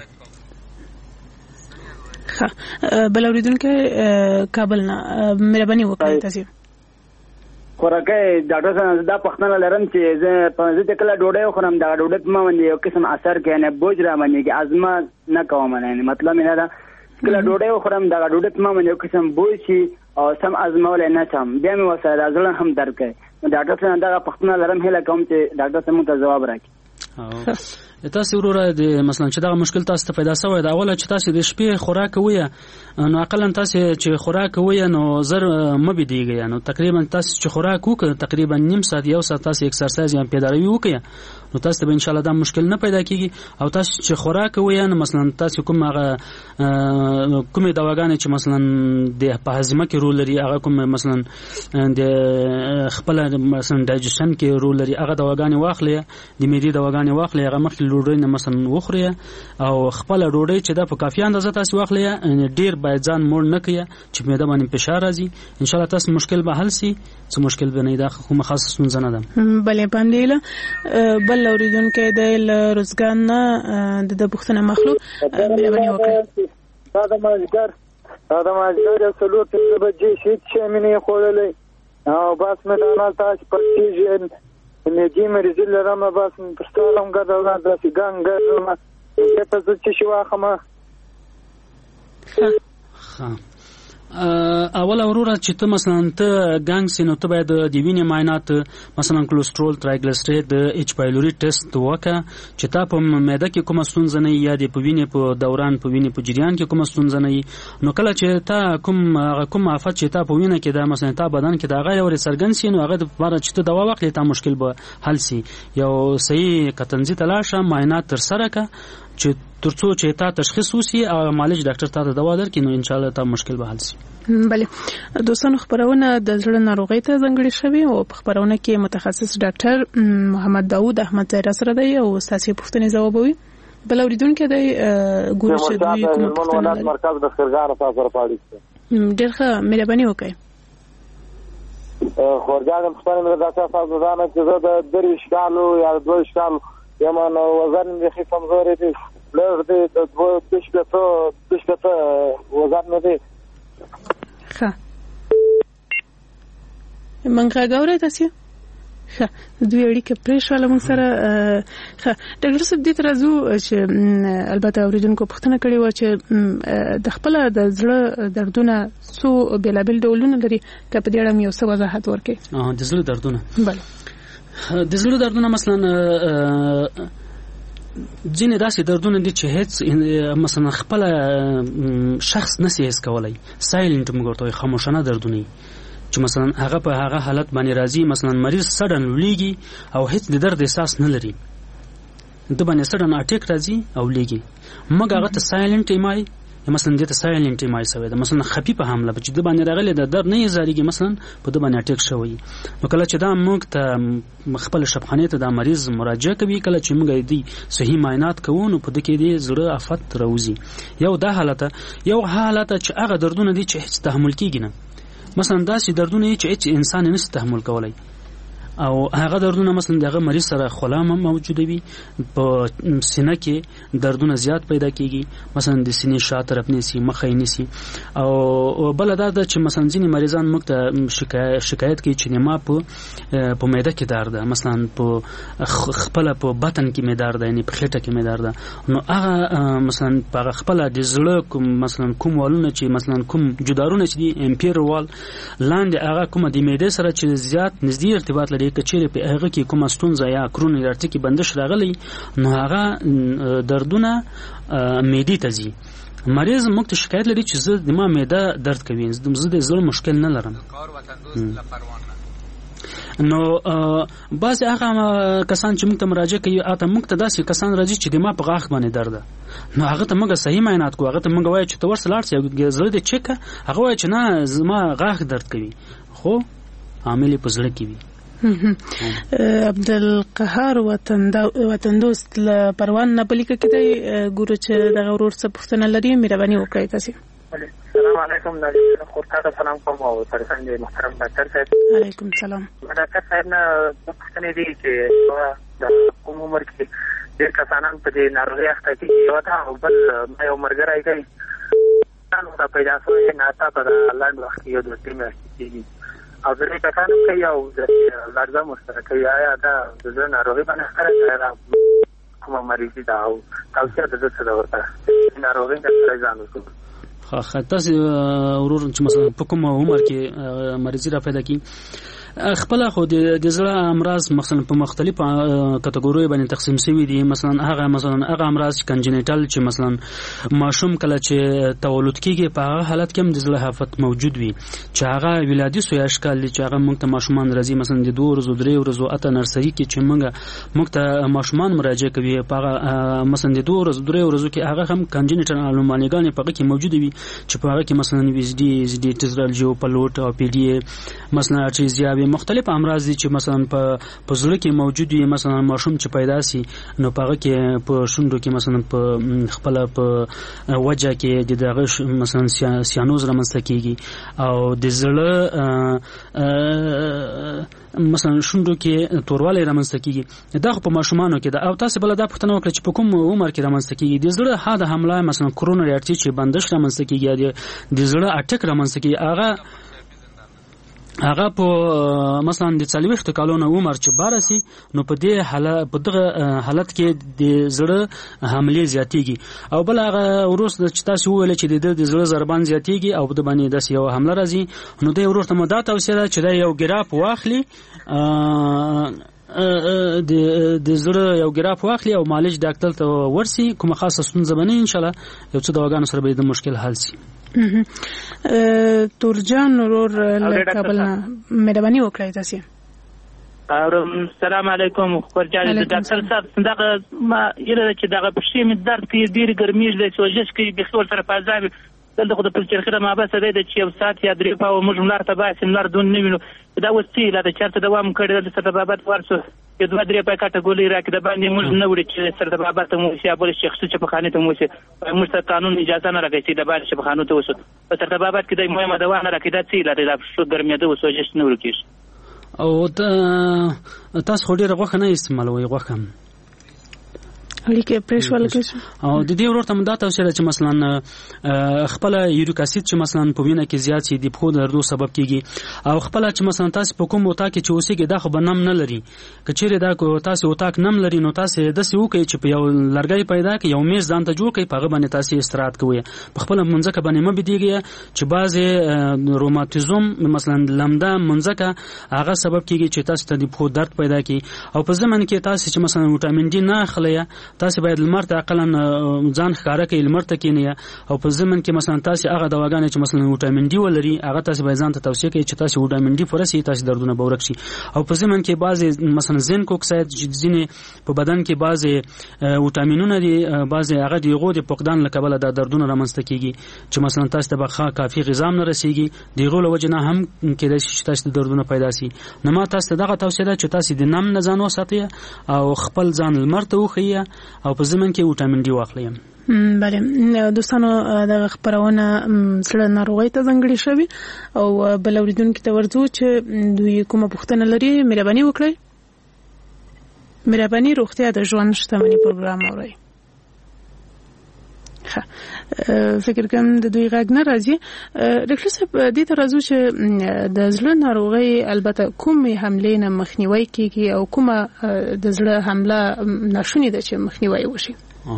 ښه بل اورېدونکی کابل نه مهرباني وکړئ تاسو خوراکي ډاکټر صاحب دا پښتنه لرم چې زه په دې کله ډوډۍ خورم دا ډوډۍ په ما باندې یو قسم اثر کوي نه بوج را باندې کې ازما نه کوم نه مطلب نه دا کله ډوډۍ خورم دا ډوډۍ په ما باندې یو قسم بوج شي او سم ازمول نه سم بیا مې وسره ځل هم درک کوي ډاکټر صاحب دا پښتنه لرم هله کوم چې ډاکټر صاحب ته جواب راکړي تاسو وروره د مثلا چې دا مشکل تاسو ته پیدا شوی دا اوله چې تاسو د شپې خوراک کوی نو اقلا تاسو چې خوراک کوی نو زر مبي دیږي نو تقریبا تاسو چې خوراک وکړه تقریبا نیم ساعت یو ساعت تاسو ایکسرسایز یا پیداوی وکړه نو تاسو به ان شاء الله دا مشکل نه پیدا کیږي او تاسو چې خوراک کوی نو مثلا تاسو کوم هغه کومه دواګانې چې مثلا د په هضمه کې رول لري هغه کوم مثلا د خپل مثلا ډایجیشن کې رول لري هغه دواګانې واخلي د معدې دواګانې واخلي هغه مخکې ډوډۍ نه مثلا وخوري او خپل ډوډۍ چې د په کافي اندازه تاسو واخلي ډیر باید ځان مور نه کړئ چې معده باندې فشار راځي ان شاء الله تاسو مشکل به حل شي څه مشکل به نه دا کوم خاص ستونزه نه ده بلې باندې بل اوریدونکو د روزګان نه د بوختنه مخلوق مهرباني وکړئ دا د ماجګر دا د ماجګر یو څلور پنځه بجې شي چې مینه خورلې او بس مې دا نه تاسو په کېږي مې مریض لرم بس پرستالم غدا دا سیګان ګرځم چې تاسو چې شو اخمه ها اول اوروره چې ته مثلا ته ګانګ سينو ته باید د وینې معاینات مثلا کولېسترول ترایګلیسیراید د ایچ پایلوري ټیسټ وکړه چې تا په معده کې کومه ستونزه نه یا د په وینې په دوران په وینې په جریان کې کومه ستونزه نه نو کله چې تا کوم کوم آفت چې تا په وینې کې د مثلا تا بدن کې د هغه یو سرګن سي نو هغه د لپاره چې ته دوا واخلې تا مشکل به حل سي یو صحیح کتنځي تلاشه معاینات تر سره کا چې ترڅو چې تا تشخیص وسی او معالج ډاکټر ته دوا درکړي نو ان شاء الله تا مشکل به حل شي بله دوستانو خبرونه د زړه ناروغۍ ته ځانګړې شوی او په خبرونه کې متخصص ډاکټر محمد داوود احمد زهرا سره دی او ساسي پوښتنې ځوابوي بل اوریدونکو دی ګورو چې دوی کوم پوښتنه لري مرکز د خرګار سره پاړي ډېر ښه مهرباني وکړئ خورګان خپل مې دا تاسو ځان چې زه د درې شکالو یا دوه شکالو یم نو وزن مې خې کمزوري دي لږ دې د دوه تشکته تشکته وزن نه دي ښه منګه غوړې تاسو ښه دوی اړیکه پرې شواله موږ سره ښه ډاکټر صاحب دې ترازو چې البته اوریدونکو پوښتنه کړې و چې د خپل د زړه دردونه څو بېلابېل ډولونه لري که په دې اړه یو څه وضاحت ورکړئ د زړه دردونه بله د زړه دردونه مثلا ځینې داسې دردونه دي چې هیڅ مثلا خپل شخص نشي هیڅ کولای سایلنت موږ ورته خاموشانه دردونه چې مثلا هغه په هغه حالت باندې راځي مثلا مریض سډن لېږي او هیڅ د درد احساس نه لري د باندې سډن اټیک راځي او لېږي موږ هغه ته سایلنت ایمای مثلا د ته سایلنت ایمای سوي ده مثلا خفيفه حمله چې د باندې راغلي د درد نه زاريږي مثلا په د باندې اټیک شوی نو کله چې دا موږ ته خپل شپخانه ته د مریض مراجعه کوي کله چې موږ دې صحیح معاینات کوو نو په دې کې دې زړه افت راوځي یو دا حالت یو حالت چې هغه دردونه دي چې هیڅ تحمل کیږي نه مثلا داسې دردونه چې هیڅ انسان نه تحمل کولای او هغه دردونه مثلا دغه مریض سره خلام هم موجود وي په سینه کې دردونه زیات پیدا کیږي مثلا د سینې شا طرف نسی مخې نسی او بل دا چې مثلا ځینې مریضان موږ ته شکایت شکایت کوي چې ما په په معده کې درد ده مثلا په خپل په بطن کې مې درد ده یعنی په خېټه کې مې درد ده نو هغه مثلا په خپل د زړه کوم مثلا کوم والونه چې مثلا کوم جدارونه چې دي امپیر وال لاندې هغه کوم د معده سره چې زیات نږدې ارتباط لري کچېره په هغه کې کومه ستونزه یا کرونی ارتکی بندش راغلی نو هغه دردونه معدې ته ځي مریض موږ ته شکایت لري چې زه د ما معده درد کوي زه د زړه مشکل نه لرم نو بعض هغه کسان چې موږ ته مراجعه کوي اته موږ ته داسې کسان راځي چې د ما په غاښ باندې درد نو هغه ته موږ صحیح معاینات کوو هغه ته موږ وایو چې ته ورسره لاړ شې زړه دې چک هغه وایي چې نه زما غاښ درد کوي خو عامل په زړه کې وي عبدالقهار وطندوست له پروان نه بلیکه کې دی ګورو چې دغه ورور څه پوښتنه لري مهرباني وکړئ تاسو السلام علیکم ناظرین خورتا سلام کوم او تر څنګه محترم ډاکټر صاحب علیکم سلام ډاکټر صاحب نه پوښتنه دي چې د کوم عمر کې ډېر کسانان په دې ناروغي اخته کېږي یو دا او بل ما یو مرګرای کوي نو دا پیدا شوی نه تا په لاندې وخت یو د ټیم کېږي او د کسانو کوي او د لارځه مشترک کوي آیا دا د ناروغي باندې سره کوم مریض دا او تاسو د څه د ورته ناروغي د ځان وسو خا تاسو ورور چې مثلا په کوم عمر کې مریضي را پیدا کی خپل خو د زړه امراض مثلا په مختلفو کټګوریو باندې تقسیم شوی دي مثلا هغه مثلا هغه امراض کنجنیټل چې مثلا ماشوم کله چې تولد کیږي په هغه حالت کې هم د زړه حافظ موجود وي چې هغه ولادي سوی اشکال چې هغه موږ ته ماشومان راځي مثلا د دوه ورځو درې ورځو اته نرسري کې چې موږ موږ ته ماشومان مراجعه کوي په هغه مثلا د دوه ورځو درې ورځو کې هغه هم کنجنیټل انومالیګان په هغه کې موجود وي چې په هغه کې مثلا وی اس ډي اس ډي ټزرال جو پلوټ او پی ډي مثلا ارتریزیا مختلف امراض دي چې مثلا په پزړه کې موجود وي مثلا ماشوم چې پیدا سي نو په هغه کې په شوندو کې مثلا په خپل په وجه کې د دغه مثلا سیانوز رامنځته کیږي او د زړه مثلا شوندو کې تورواله رامنځته کیږي دا په ماشومانو کې دا او تاسو بل دا پوښتنه وکړه چې په کوم عمر کې رامنځته کیږي د زړه حاده حمله مثلا کورونري ارتري چې بندش رامنځته کیږي د زړه اټک رامنځته کیږي هغه هغه په مثلا د څلويخت کالونو عمر چې بارسي نو په دې حالت په دغه حالت کې د زړه حمله زیاتېږي او بل هغه وروسته چې تاسو ویل چې د زړه ضربان زیاتېږي او د باندې د یو حمله راځي نو د ورته مدته توصیه ده چې دا یو ګراف واخلي د د زړه یو ګراف واخلي او معالج ډاکټر ته ورسي کومه خاصه ستونزه باندې ان شاء الله یو څه دواګانو سره به د مشکل حل شي. تورجان ورور لکابل مهرباني وکړئ تاسو. السلام علیکم خورجان د ډاکټر صاحب دغه ما یره چې دغه پښې مې درد کوي ډیر ګرمي د سوجش کوي به خپل سره فازاب دلته خو د پلچرخه ما بس د چې یو سات یا درې پاو موږ ملار ته باسم لار دون نیو دا وسیله د چارته دوام کړی د سره بابت ورسو یو دوه درې پای کاټه ګولې راکې د باندې موږ نه وړي چې سره بابت مو شي ابل شخص چې په خانه ته مو شي موږ ته قانون اجازه نه راکړي چې د باندې په خانه ته وسو په سره بابت کې د مهمه دوا نه راکړي دا څه لري د شو ګرمي د وسوجش نه ورکیش او تاسو خو ډیر غوښه نه استعمالوي غوښه لیکه پرېښول کې او د دې ورته مدته اوسره چې مثلا خپل یوریک اسید چې مثلا په وینه کې زیات شي د پخو دردو سبب کیږي او خپل چې مثلا تاسو په کوم وتا کې چې اوسېږي دا خو بنم نه لري کچېره دا کو تاسو وتا کې نم لري نو تاسو د سې وکي چې په یو لرګي پیدا کې یو میز ځان ته جوړ کړئ په غو باندې تاسو استراحت کوئ په خپل منځکه باندې مې بيدیږي چې بعضي روماتیزم مثلا لمده منځکه هغه سبب کیږي چې تاسو ته د پخو درد پیدا کی او په زمن کې تاسو چې مثلا وټامین ډي نه اخلئ تاسو باید لمر ته عقلاً ځان ښکارا کوي لمر ته کینیا او په زمن کې مثلا تاسو هغه دواګانې چې مثلا وټامین ډي ولري هغه تاسو باید ځان ته توصیه کوي چې تاسو وټامین ډي پرسي تاسو دردونه به ورک شي او په زمن کې بعضي مثلا زنک اکساید ځینې په بدن کې بعضي وټامینونه دي بعضي هغه دی غو د فقدان لکبل د دردونه رامنځته کیږي چې مثلا تاسو ته بخا کافي غذا نه رسیږي دی غو لوجه نه هم کېدای شي چې تاسو دردونه پیدا شي نو ما تاسو دغه توصیه ده چې تاسو د نم نه ځان وساتئ او خپل ځان لمر ته وخیه او په زمن کې وټامین ډي واخلئ. بله دوستانو د خبرونه سره ناروغي ته ځنګړي شوی او بل اوریدونکو ته ورځو چې دوی کومه پوښتنه لري مهرباني وکړئ. مهرباني روغتیا د ژوند شتمنۍ پروګرام اورئ. فکر کوم د دوی غږ نه راځي. ډاکټر صاحب دې ته راځو چې د زړه ناروغي البته کومې حملې نه مخنیوي کیږي او کومه د زړه حمله ناشونې ده چې مخنیوي وشي.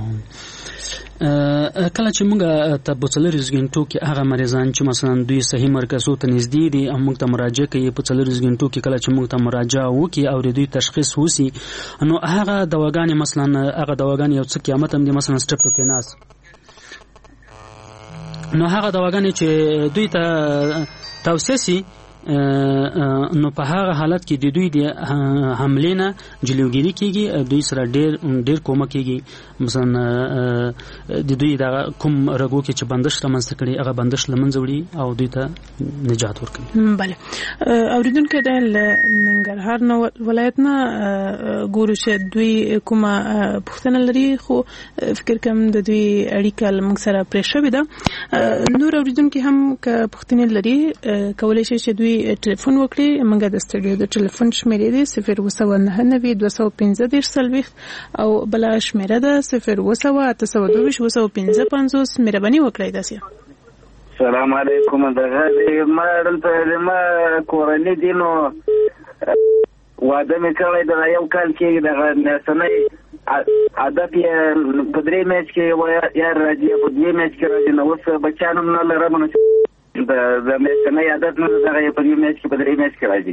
کله چې موږ ته بوتلری زګنټو کې هغه مریضان چې مثلا دوی صحیح مرکزو ته نږدې دي موږ ته مراجعه کوي په بوتلری زګنټو کې کله چې موږ ته مراجعه وکي او دوی تشخیص وسی نو هغه دواګانې مثلا هغه دواګانې یو څه قیامت هم دي مثلا سټریپټوکیناز نو هغه دواګانې چې دوی ته توصیه سي نو په هغه حالت کې د دوی د حملې نه جلوګیری کیږي، دوی سره ډیر ډیر کومک کیږي. مثلا د دوی د کوم رګو کې چې بندش رامنځته کړي هغه بندش لمنځه وړي او دوی ته نجات ورکوي. بله اوریدونکو د ننګرهار نو ولایت نه ګورو چې دوی کومه پوښتنه لري، خو فکر کوم د دوی اړیکه موږ سره پرې شوې ده. نور اوریدونکو هم که پوښتنې لري کولای شي چې دوی ټلیفون وکړي. موږ د سټډیو د ټلیفون شمیرې دي صفر اووه سوه نهه نوي دوه سوه پنځه دېرش څلوېښت او بله شمیره ده صفر اووه سوه اته سوه دوه ویشت اووه سوه پنځه پنځوس. مهرباني وکړئ. داسې سلام علیکم. دغه ما دلته ما کورنۍ دي نو واده مې کړی د یو کال کې دغه نسنۍ عادت یې په درې میاشت کې یا راځي په دوه میاشت کې راځي نو اوس بچیان هم نه لرم نو د د میاشتنۍ عادت نه دغه په دې میاشت کې په درې میاشت کې راځي.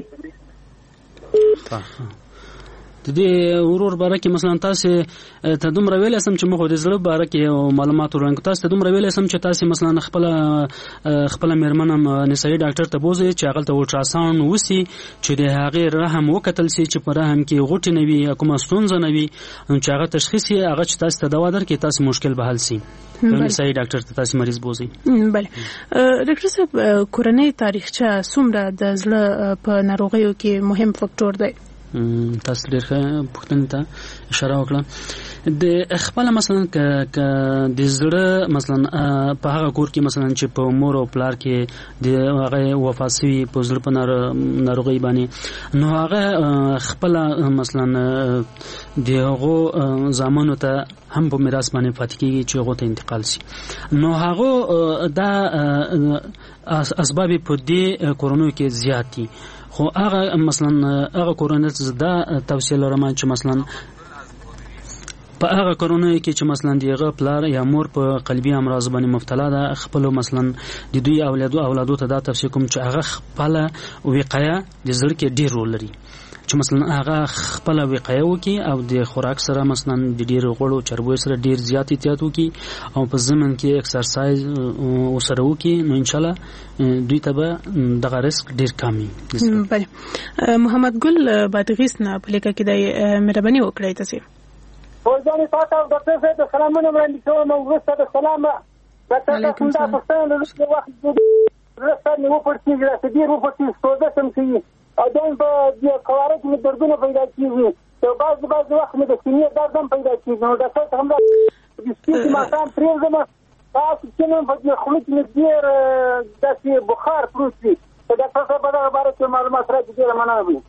د دې ورور باره کې مثلا تاسو ته دومره ویل سم چې موږ د زړه باره کې معلومات ورنګ تاسو ته دومره ویل سم چې تاسو مثلا خپل خپل میرمنم نسایي ډاکټر ته بوزي چې هغه ته الټراساوند وسی چې د هغه رحم وکتل سي چې پر رحم کې غوټي نوي کومه ستونزه نوي چې هغه تشخیص یې هغه چې تاسو ته دوا درکې تاسو مشکل به حل سي. نسایي ډاکټر ته تاسو مریض بوزي. بله ډاکټر صاحب کورنۍ تاریخچه څومره د زړه په ناروغیو کې مهم فاکټور دی؟ تاسو ډېر ښه پوښتنې ته اشاره وکړه. د خپل مثلا ک د زړه مثلا په هغه کور کې مثلا چې په مور او پلار کې د هغه وفات شوی په زړه په ناروغي باندې نو هغه خپل مثلا د هغه زامنو ته هم په میراث باندې پاتې کیږي چې هغه ته انتقال شي. نو هغه دا اسباب په دې کورونو کې زیات دي، خو هغه مثلا هغه کورونه زدا توصیه لرم چې مثلا په هغه کورونه کې چې مثلا دیغه پلار یا مور په قلبي امراض باندې مبتلا ده خپل مثلا د دوی اولادو اولادو ته دا توصیه کوم چې هغه خپل وقایه د زړه کې ډیر رول لري، چې مثلا هغه خپل وقایه وکي او د خوراک سره مثلا د ډیر غوړو چربو سره ډیر زیات احتیاط وکي او په ضمن کې ایکسرسایز وسره وکي نو ان شاء الله دوی ته به دغه ریسک ډیر کم وي. بله محمد ګل بادغیس نه په لیکه کې د مهرباني وکړئ. تاسو ورځانې تاسو ډاکټر صاحب د سلامونه وړاندې کوم او وروسته د سلام ډاکټر صاحب دا پښتنه د وخت وخت رسته نیو پړتي چې ډیر وپړتي ستوده سم کوي او دین په د کوارت می دردونه پیدا کیږي او بعض بعض وخت مې د سینې درد هم پیدا کیږي نو ډاکټر صاحب دا د سپیڅ ماکان پریزم تاسو چې نن په دې خلک می ډیر داسې بخار پروت دي ډاکټر صاحب دا باره کې معلومات راځي ډیر منابع.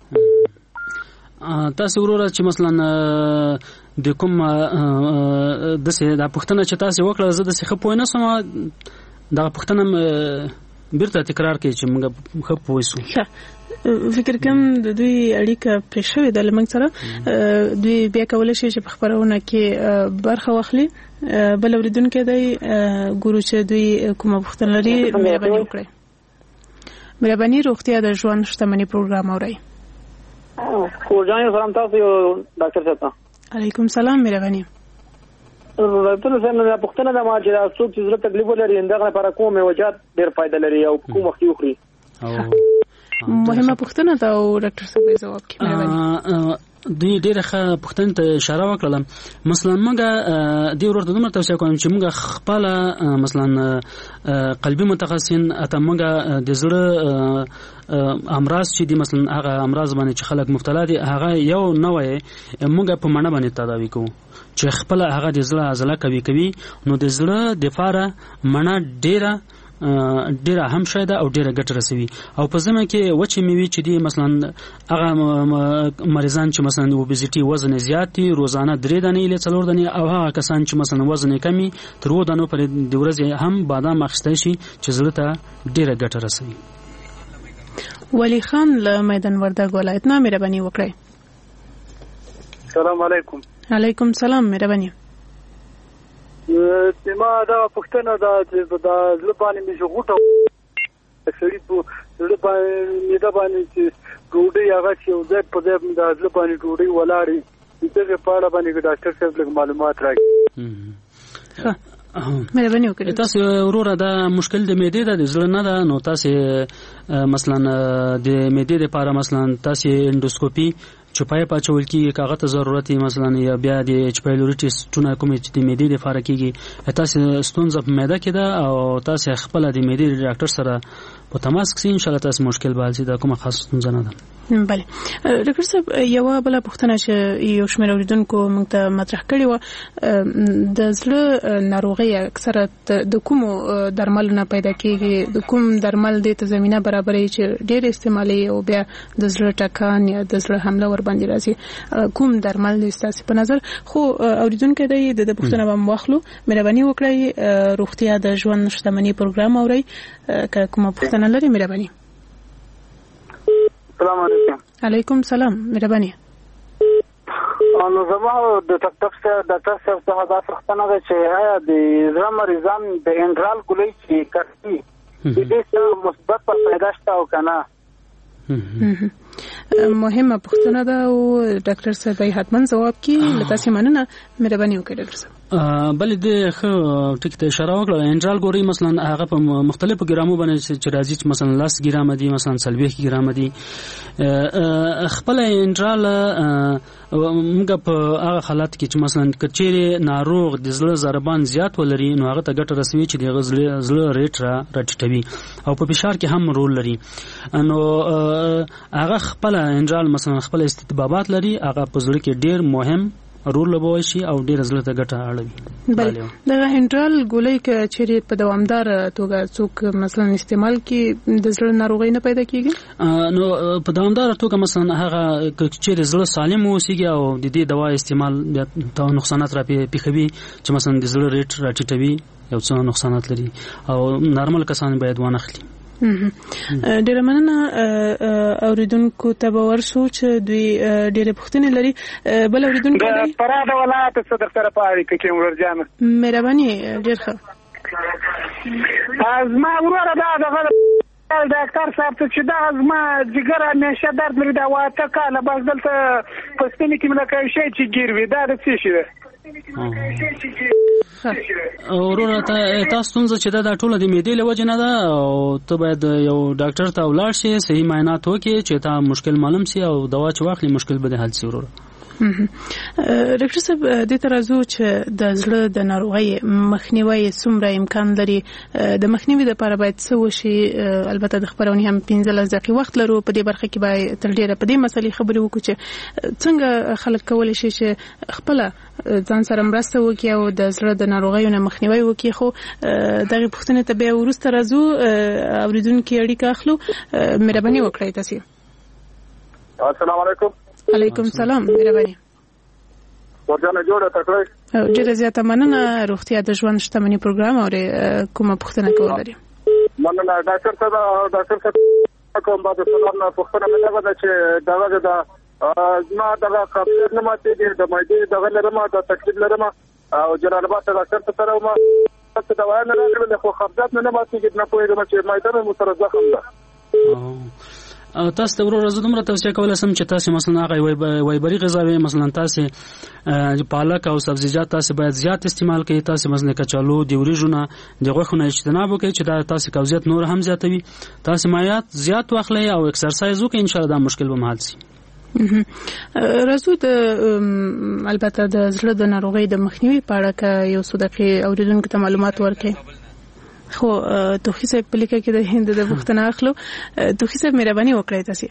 تاسو وروره چې مثلا د کوم د څه د پښتنه چې تاسو وکړه زه د څه خپوی نه سم دا پښتنه بیرته تکرار کوي چې موږ خپوی سو. فکر کوم د دوی اړیکه پرې شوې ده له موږ سره، دوی بیا کولی شي چې په خپرونه کې برخه واخلي. بل اورېدونکی دی ګورو چې دوی کومه پوښتنه لري مهرباني وکړئ. مهرباني روغتیا د ژوند شتمني پروګرام اورئ. کورجان سلام تاسو یو ډاکټر صاحب. علیکم سلام. مهرباني ډاکټر صاحب نو پوښتنه دا ما چې څوک چې زړه تکلیف لري اندغه لپاره کومه وجات ډیر فائدہ لري او کوم وخت یو خوري؟ مهمه پوښتنه ده او ډاکټر صاحب جواب کوي. مهرباني دوی ډېر ښه پوښتنې ته اشاره وکړه. مثلا موږ د ورته دومره توصیه کوم چې موږ خپل مثلا قلبي متخصصین اته موږ د زړه امراض چې دي مثلا هغه امراض باندې چې خلک مبتلا دي هغه یو نوې موږ په منډه باندې تداوی کوو چې خپل هغه د زړه عضله کوي کوي نو د زړه د فاره منډه ډیره ډیره هم شاده او ډیره ګټه رسوي. او په ځمه کې وچې میوي چې دي مثلا هغه مریضان چې مثلا اوبیزیټي وزن زیات دي روزانه درې دانې له څلور دانې او هغه کسان چې مثلا وزن کمی تر و دانو پر د ورځې هم بادام اخیستای شي چې زړه ته ډیره ګټه رسوي. ولی خان له میدان وردګ ولایت نه مهرباني وکړئ. السلام علیکم. علیکم سلام. مهرباني. ما دا پښتنه دا چې دا زلبانی می شغوټه سړي په زلبانی دا باندې چې ډوډۍ هغه چې زه په دې دا زلبانی ډوډۍ ولاړی دغه په اړه باندې ډاکټر صاحب لږ معلومات راکړي. مهرباني وکړئ. تاسو وروره دا مشکل د معدې د زړه نه ده نو تاسو مثلا د معدې لپاره مثلا تاسو اندوسکوپي چپای پاچول کی کاغذ ته ضرورت مثلا یا بیا د ایچ پایلوري ټیسټونه کوم چې د معدې لپاره کیږي تاسو ستونزه په معده کې ده او تاسو خپل د معدې ډاکټر سره په تماس کې ان شاء الله تاسو مشکل به حل شي دا کومه خاص ستونزه نه ده. بله ډاکټر صاحب یو بل پوښتنه چې یو شمېر اوریدونکو موږ ته مطرح کړې و د زړه ناروغي اکثره د کوم درمل نه پیدا کیږي د کوم درمل د زمينه برابرې چې ډېر استعمالي او بیا د زړه ټکان یا د زړه حمله ور باندې راځي کوم درمل د تاسو په نظر خو اوریدونکو د د پوښتنه به مواخلو مهرباني وکړئ روغتیا د ژوند شتمنۍ پروګرام اوري که کومه پوښتنه لري مهرباني. السلام علیکم. علیکم سلام مهرباني. نو زما د ډاکټر صاحب ډاکټر صاحب څخه دا پوښتنه ده چې آیا د زړه مریضان د انډرال ګولۍ چې کوي د دې څه مثبت پیدا شته او کنه؟ مهمه پوښتنه ده او ډاکټر صاحب حتما جواب کوي لته سي مننه مهرباني وکړئ ډاکټر صاحب. بلې د خو ټیک ته اشاره وکړه انډرال ګوري مثلا هغه په مختلفو ګرامو باندې چې راځي مثلا لاس ګرام دي مثلا سلويخ ګرام دي خپل انډرال موږ په هغه حالت کې چې مثلا کچېره ناروغ د زړه ضربان زیات ولري نو هغه ته ګټه رسوي چې د غزله زړه ریټ را راټټوي او په فشار کې هم رول لري نو هغه خپل انډرال مثلا خپل استطبابات لري هغه په زړه کې ډیر مهم رول لوبوي شي او ډیر زړه ته ګټه اړوي. بل دا انډرال ګولۍ کې چې په دوامدار توګه څوک مثلا استعمال کې د زړه ناروغي نه پیدا کیږي نو په دوامدار توګه مثلا هغه چې زړه سالم اوسيږي او د دې دوا استعمال ته نقصانات را پیښوي چې مثلا د زړه ریټ راټیټوي یو څه نقصانات لري او نارمل کسان باید وانه خلی. ډیره مننه اوریدونکو ته به ورسو چې دوی ډیره پوښتنې لري بل اوریدونکو د فراه د ولایت صدر سره په اړیکه کې ورجانه مهرباني ډیر ښه از ما وروره دا دغه ډاکټر صاحب چې دا از ما جګر همیشه درد لري دا واته کاله باز دلته پښتنې کې ملکه شي چې ګیروي دا د څه شي ده ورونه تاسو څنګه چې دا ټوله د معدې له وجه نه ده او ته باید یو ډاکټر ته ولاړ شې صحیح معاینات وکړي چې تا مشکل معلوم شي او دوا چې واخلي مشکل به حل شي ورونه. ډاکټر صاحب د ترازو چې د زړه د ناروغي مخنیوي څومره امکان لري د مخنیوي لپاره باید څه وشي البته د خبرونې هم پنځلس دقیقې وخت لرو په دې برخه کې باید تل ډیره په دې مسلې خبرې وکړو چې څنګه خلک کولای شي چې خپل ځان سره مرسته وکړي او د زړه د ناروغیو نه مخنیوي وکړي خو دغه پوښتنه ته به ورسته راځو اوریدونکو اړیکه اخلو مهرباني وکړئ تاسو. السلام علیکم. علیکم سلام مهرباني. ورځنه جوړه تکړه ډیره زیاته مننه روغتیا د ژوند شتمنۍ پروګرام او کومه پوښتنه کول لري؟ مننه ډاکټر صاحب ډاکټر صاحب کوم بعد سلام نه پوښتنه مې لګا چې دغه د ما دغه قبض نه ماته دي د مېدې دغه لرم د تکلیف لرم او جلال آباد ډاکټر ته سره ما څه دوا نه راغله خو قبضات نه ماته دي نه پوهیږم چې مېدې مو سره زخم ده. تاسو ته ورو ورځ دومره توصیه کوله سم چې تاسو مثلا هغه وایبري غذاوي مثلا تاسو پالک او سبزیجات تاسو باید زیات استعمال کړئ تاسو مثلا کچالو د وریژونه د غوښنه اجتناب وکړئ چې دا تاسو قبضیت نور هم زیاتوي تاسو مایات زیات واخلئ او ایکسرسایز وکړئ ان شاء الله دا مشکل به حل شي. راځو د البته د زړه د ناروغۍ د مخنیوي په اړه یو څه دقیق اوریدونکو ته معلومات ورکړئ. خو توخی صاحب په لیکه کې د هند د پوښتنه اخلو توخی صاحب مهرباني وکړئ تاسو.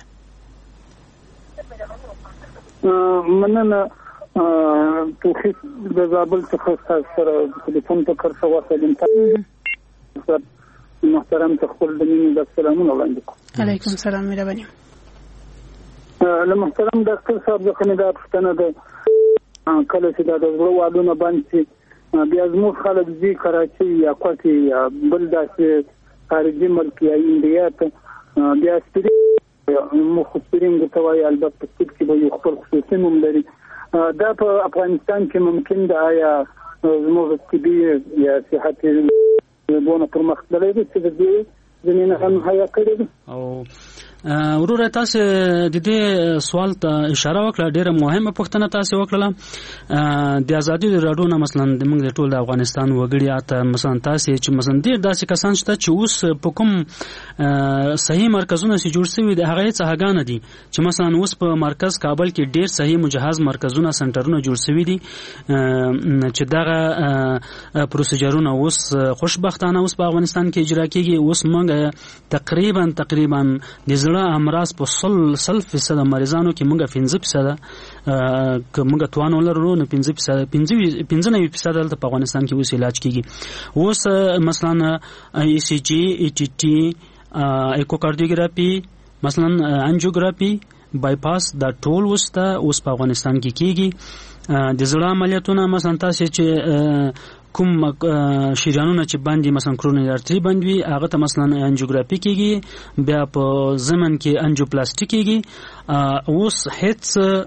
مننه توخی د زابل څخه سره ټلیفون په کار سره وسلم تاسو محترم تخول د مين د سلامونه وړاندې کوم. علیکم السلام مهرباني. له محترم ډاکټر صاحب څخه دا پوښتنه ده کله چې دا د زړه والونه باندې بیا زموږ خلک دي کراچي یا کوټي یا بل داسې خارجي ملک یا انډیا ته بیا سپری مخسرین د توای البته چې به یو خپل خصوصي نوم لري دا په افغانستان کې ممکن ده آیا زموږ طبي یا صحت بونه پر مخ لري چې د دې زمينه هم حیا کړی او وروره تاسو د دې سوال ته اشاره وکړه، ډیره مهمه پوښتنه تاسو وکړه. د ازادي رادیو نه مثلا د موږ د ټول د افغانستان وګړي اته مثلا تاسو چې مثلا ډیر داسې کسان شته چې اوس په کوم صحیح مرکزونه چې جوړ شوي دي هغه څه هغه دي چې مثلا اوس په مرکز کابل کې ډیر صحیح مجهز مرکزونه سنټرونه جوړ شوي دي چې دغه پروسیجرونه اوس خوشبختانه اوس په افغانستان کې اجرا کیږي. اوس موږ تقریبا تقریبا د زړه امراض په سل سل فیصد مریضانو کې موږ پنځه فیصد که موږ توان ولرو نو پنځه فیصد پنځه نوي فیصد دلته په افغانستان کې اوس علاج کیږي. اوس مثلا ای سی جی ای ټی ټی ایکوکاردیوګرافي مثلا انجیوګرافي بایپاس دا ټول وسته اوس په افغانستان کې کیږي. د زړه عملیاتونه مثلا تاسو چې کوم شریانونه چې باندې مثلا کرونری ارتری باندې هغه ته مثلا انجیوګرافي کیږي، بیا په زمن کې انجیوپلاستیک کیږي. اوس هیڅ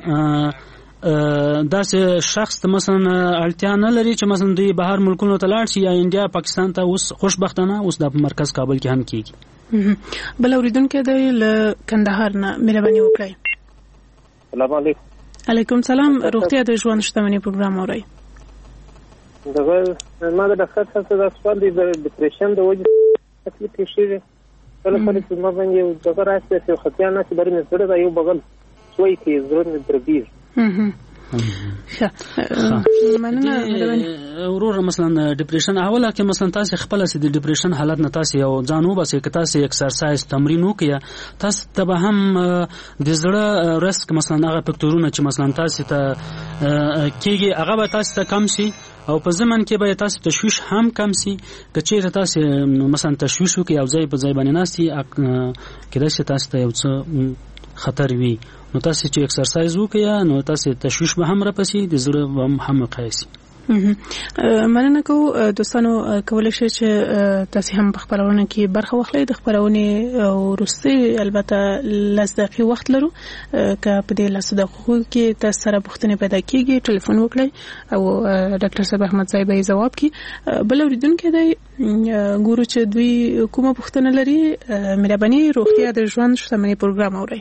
داسې شخص مثلا اړتیا نه لري چې مثلا دوی بهر ملکونو ته لاړ شي یا انډیا پاکستان ته. اوس خوشبختانه اوس د مرکز کابل کې هم کیږي. بل اوریدونکو د کندهار نه مهرباني وکړئ. سلام علیکم. علیکم سلام. روغتیا د ژوند شتمنۍ پروګرام اورئ. دغه ما د ډاکټر څخه د سوال دی د ډیپریشن د وجې تکلیف شي کله کله چې ما باندې یو دغه راځي چې خطیا نه چې بری مې سره دا یو بغل سوی کې زړه مې دربیر. ښه مننه. ورور مثلا ډیپریشن اوله کې مثلا تاسو خپل سي د ډیپریشن حالت نه تاسو یو ځانو بس کې تاسو ایکسرسایز تمرین وکړئ تاسو ته به هم د زړه ریسک مثلا هغه فکټورونه چې مثلا تاسو ته کېږي هغه به تاسو ته کم شي او په زمن کې به تاسو تشویش هم کم شي. کچېره تاسو مثلا تشویش وکړئ او ځای په ځای باندې ناستي کله چې تاسو ته یو څه خطر وي نو تاسو چې ایکسرسایز وکړئ نو تاسو تشویش به هم راپسې د زړه هم قایسي. مننه کوم دوستانو کولای شئ چې تاسو هم په خبرونه کې برخه واخلئ. د خبرونه ورسته البته لس دقیقې وخت لرو که په دې لس دقیقو کې تاسو سره پوښتنه پیدا کیږي ټلیفون وکړئ او ډاکټر صاحب احمد صاحب یې جواب کړي. بل اوریدونکو دی ګورو چې دوی کومه پوښتنه لري. مهرباني روغتیا د ژوند شتمنۍ پروګرام اورئ.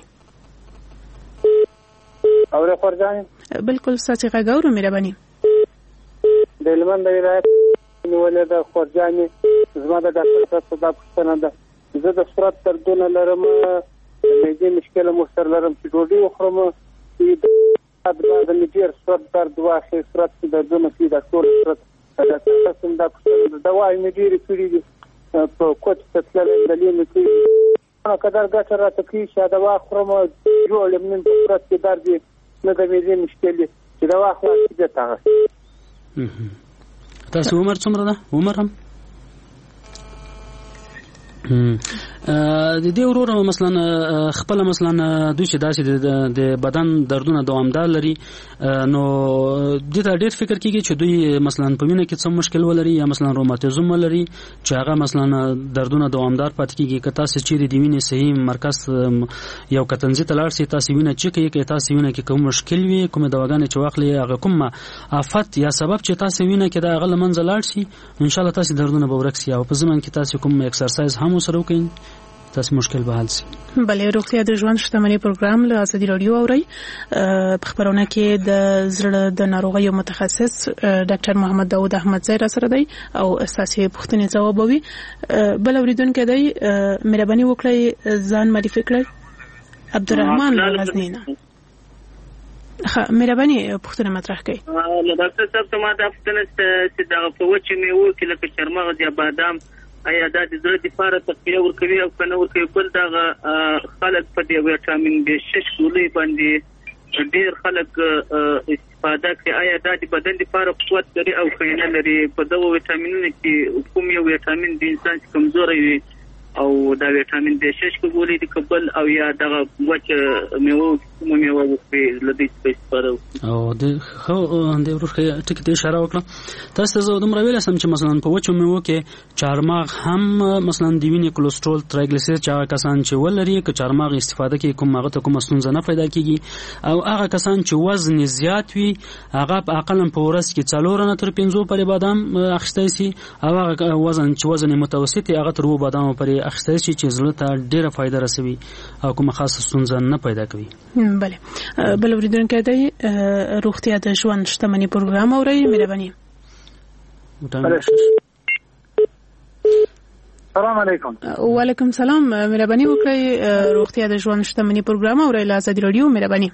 اوره فرجان بالکل ساتي غاورو مهرباني د لمن د ولایت نیولې د خورجانې زما د ډاکټر څخه دا پوښتنه ده. زه د سرط دردونه لرم، مېدې مشکل مو سره لرم چې ډوډۍ وخورم چې د مې ډېر سرط درد واخلي، سرط دردونه چې د ټول سرط د ډاکټر څخه دا پوښتنه ده. دوايي مې ډېرې کړي دي په کوټ څه تللې دلې مې کړي نو کدار ګټه راته کوي چې دوا خورم جوړ لمن په سرط کې درد نه د مېدې مشکل چې دوا خلاص دي تاسو. تاسو عمر څومره ده؟ عمر هم د دې ورور مثلا خپل مثلا دوی چې داسې د بدن دردونه دوامدار لري نو د دې ډېر فکر کیږي چې دوی مثلا په وینه کې څه مشکل ولري یا مثلا روماتیزم ولري چې هغه مثلا دردونه دوامدار پاتې کیږي. که تاسو چیرې د وینې صحیح مرکز یو کتنځي تلاړ سي تاسو وینه چې کې تاسو وینه کې کوم مشکل وي کوم دواګانې چې واخلي هغه کوم آفت یا سبب چې تاسو وینه کې دا غل منځ لاړ شي ان شاء الله تاسو دردونه به ورک شي او په زمن کې تاسو کوم ایکسرسایز هم سره وکړئ تاسو مشکل به حل شي. بلې روغتیا د ژوند شتمنۍ پروګرام له ازادي رادیو اوري. په خبرونه کې د زړه د ناروغیو متخصص ډاکټر محمد داوود احمد زای را سره دی او اساسي پوښتنې ځوابوي. بل اوریدونکو دی مهرباني وکړئ ځان معرفي کړئ. عبدالرحمن غزنینا ها مهرباني پوښتنه مطرح کړئ. له ډاکټر صاحب ته ما دا پوښتنه چې دا په وچه میوه کې لکه چرمغز یا بادام آیا دا د زړه لپاره تقویه ورکوي او کنه ورکوي؟ بل دا خلک په دې ویټامین بي شش ګولۍ باندې ډېر خلک استفاده کوي. آیا دا د بدن لپاره قوت لري او کنه لري؟ په دغه ویټامینونو کې کوم یو ویټامین د انسان کمزوري وي او دا ویټامین بي شش ګولۍ د قبل او یا دغه وچه میوه کوم میوه وخوري لدې استفاده او د خو د ورخه ټکی ته اشاره وکړه. تاسو زه دومره ویل سم چې مثلا په وچو میوه کې چارمغ هم مثلا د وینې کولېسترول ترایګلیسیرید چې هغه کسان چې ولري که چارمغ استفاده کوي کوم هغه ته کوم ستونزه نه پیدا کیږي او هغه کسان چې وزن زیات وي هغه په اقل په ورځ کې څلور نه تر پنځه پرې بادام اخیستای شي او هغه وزن چې وزن متوسط هغه تر وو بادام پرې اخیستل شي چې زړه ته ډیره فائدہ رسوي او کومه خاصه ستونزه نه پیدا کوي. بله بل اوریدونکو دی روغتیا د ژوند شتمنۍ پروګرام اوري مهرباني. السلام علیکم. وعلیکم السلام. مهرباني وکړئ روغتیا د ژوند شتمنۍ پروګرام اوري له آزادي رادیو. مهرباني.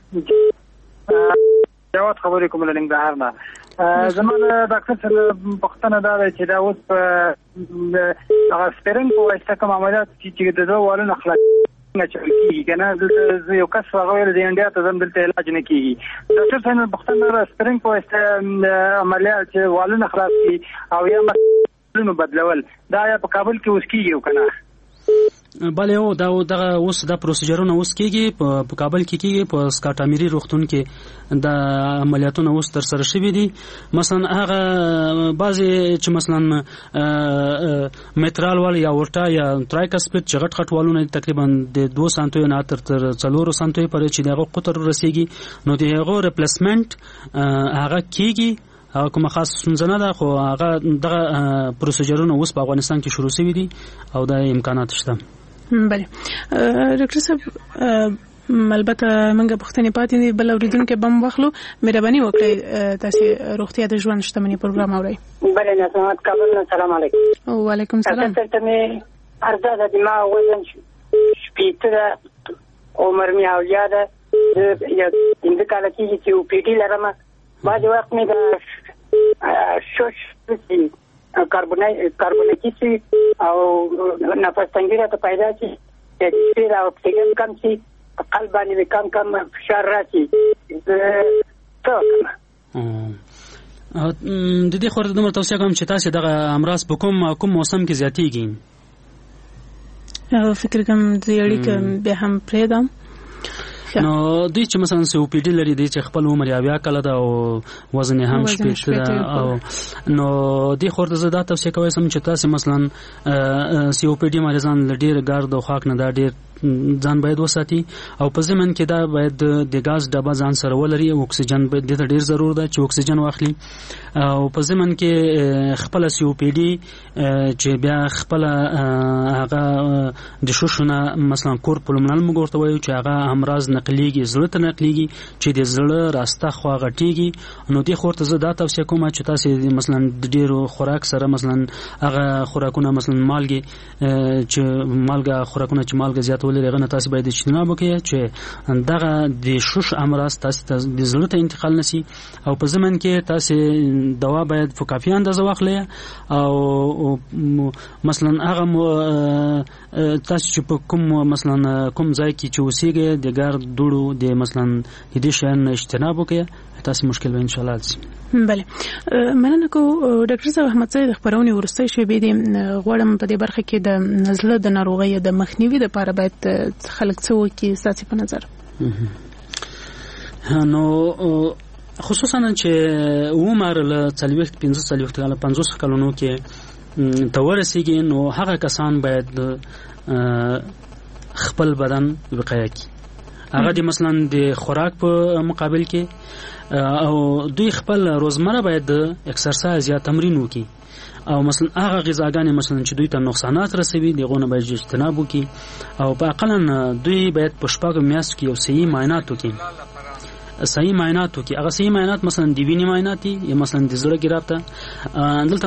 جواد خبرې کوم له ننګرهار نه. زموږ ډاکټر سره پښتنه دا دی چې دا اوس په هغه سپرینګ په واسطه کوم عملیات چې د دوه والو اخلاق نه چلېږي کنه دلته یو کس هغه د انډیا ته زم دلته علاج نه کیږي. ډاکټر څنګه پښتنه سپرینګ په واسطه عملیات چې والو اخلاق کی او یا نو بدلول دا یا په کابل کې اوس کیږي کنه؟ بله او دا دغه اوس د پروسیجرونو اوس کیږي په کابل کې کیږي په سکاټ اميري روغتون کې د عملیاتونو اوس تر سره شوي دي. مثلا هغه بعضی چې مثلا میترال وال یا ورټا یا ترایکاسپیټ چې غټ غټ والونه تقریبا د دوه سانتو نه تر تر څلور سانتو پورې چې دغه قطر رسیږي نو دغه ریپلیسمنت هغه کیږي او کومه خاص ستونزه نه ده خو هغه دغه پروسیجرونه اوس په افغانستان کې شروع شوي دي او د امکانات شته. بله ډاکټر صاحب البته موږ پښتنې پاتې دي بل اوریدونکو بم واخلو. مهرباني وکړئ تاسو روغتیا د ژوند شتمنۍ پروګرام اورئ. بله نسمات کابل. السلام علیکم. وعلیکم السلام. تاسو ته مې ارزه د دماغ وزن شپېته عمر مې اویا ده یا د کال کې چې او پی ډي لرم بعد وخت مې د شوش کاربونای کاربونایکی سي او نفس تنګي راته پیدا شي چې دا اکسیجن کم شي قلب باندې کم کم فشار راشي ته د دې خورده دومره توصیه کوم چې تاسو دغه امراض په کوم کوم موسم کې زیاتېږي؟ فکر کوم د اړیکه به هم پریدم نو دوی چې مثلا سی او پی ډی لري دوی چې خپل عمر یا کله دا او وزن هم شپږ او نو دوی خورده زده توصیه کوي سم چې تاسو مثلا سی او پی ډی مریضان لډیر ګرد او خاک نه دا ډیر ځان باید وساتي او په ځمن کې دا باید د غاز ډبه ځان سره ولري او اکسیجن به د ډیر ضرور ده چې اکسیجن واخلي او په ځمن کې خپل سی او پی ډی چې بیا خپل هغه د شوشونه مثلا کور پلمنال مګورته وایي چې هغه امراض نقلیږي زړه ته نقلیږي چې د زړه راسته خوا غټيږي نو دې خورته زه دا توصیه کوم چې تاسو مثلا د ډیرو خوراک سره مثلا هغه خوراکونه مثلا مالګي چې مالګه خوراکونه چې مالګه زیات ولري غنه تاسو باید اجتناب وکړئ چې دغه د شوش امراض تاسو د زړه ته انتقال نشي او په زمن کې تاسو دوا باید په کافي اندازه واخلئ او مثلا هغه تاسو چې په کوم مثلا کوم ځای کې چې اوسېږئ د ګرد دوړو د مثلا دې شیان اجتناب وکړئ تاسو مشکل به ان شاء الله حل شي. بله مننه کو ډاکټر صاحب احمد سید خبرونه ورسته شوې به دي غواړم په دې برخه کې د نزله د ناروغۍ د مخنیوي لپاره باید خلک څه وکړي ستاسو په نظر؟ نو خصوصا چې عمر له څلوېښت پنځه څلوېښت کاله پنځوس کلونو کې ته ورسیږي نو هغه کسان باید خپل بدن وقایه کړي هغه د مثلا د خوراک په مقابل کې او دوی خپل روزمره باید اکسرسایز یا تمرین وکړي او مثلا هغه غذاګانې مثلا چې دوی ته نقصانات رسوي دغه نه باید اجتناب وکړي او په اقل دوی باید په شپږو میاشتو کې یو صحیح معاینات وکړي صحیح معاینات وکړي هغه صحیح معاینات مثلا د وینې معاینات یا مثلا د زړه ګرافته دلته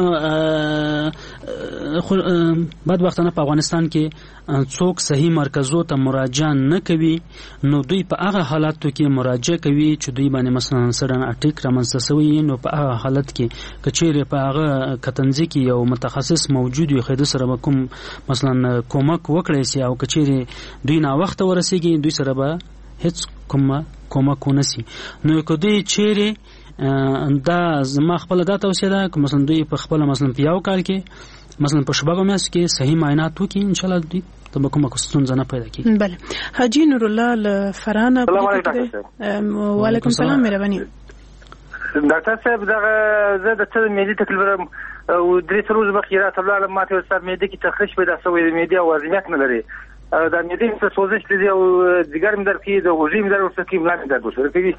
بعد وختونه په افغانستان کې څوک صحیح مرکزو ته مراجعه نه کوي نو دوی په هغه حالاتو کې مراجعه کوي چې دوی باندې مثلا سډن اټیک رامنځته شوی نو په هغه حالت کې کچېره په هغه کتنځي کې یو متخصص موجود وي خو د سره کوم مثلا کومک وکړي سي او کچېره دوی نه وخت ورسیږي دوی سره به هیڅ کوم کومک ونسی نو کدی چیرې دا زما خپل دا توصیه ده که مثلا دوی په خپل مثلا په یو کال کې مثلا په شپږو میاشتو کې صحیح معاینات وکړي ان شاء الله دوی ته به کومه ستونزه نه پیدا کیږي. بله حاجی نور الله لفرانه وعلیکم السلام مهرباني ډاکټر صاحب دا زه د څه مېدی تکلیف لرم او درې څلور ورځې مخکې راته لاړم ماته ورسره مېدی کې تخریش پیدا شوی د مېدی او وزنیت نه لري دا مېدی څه سوزش دي او ځګر مې درکې د غوږی مې در ورسره کې ملا مې درد وسره کوي.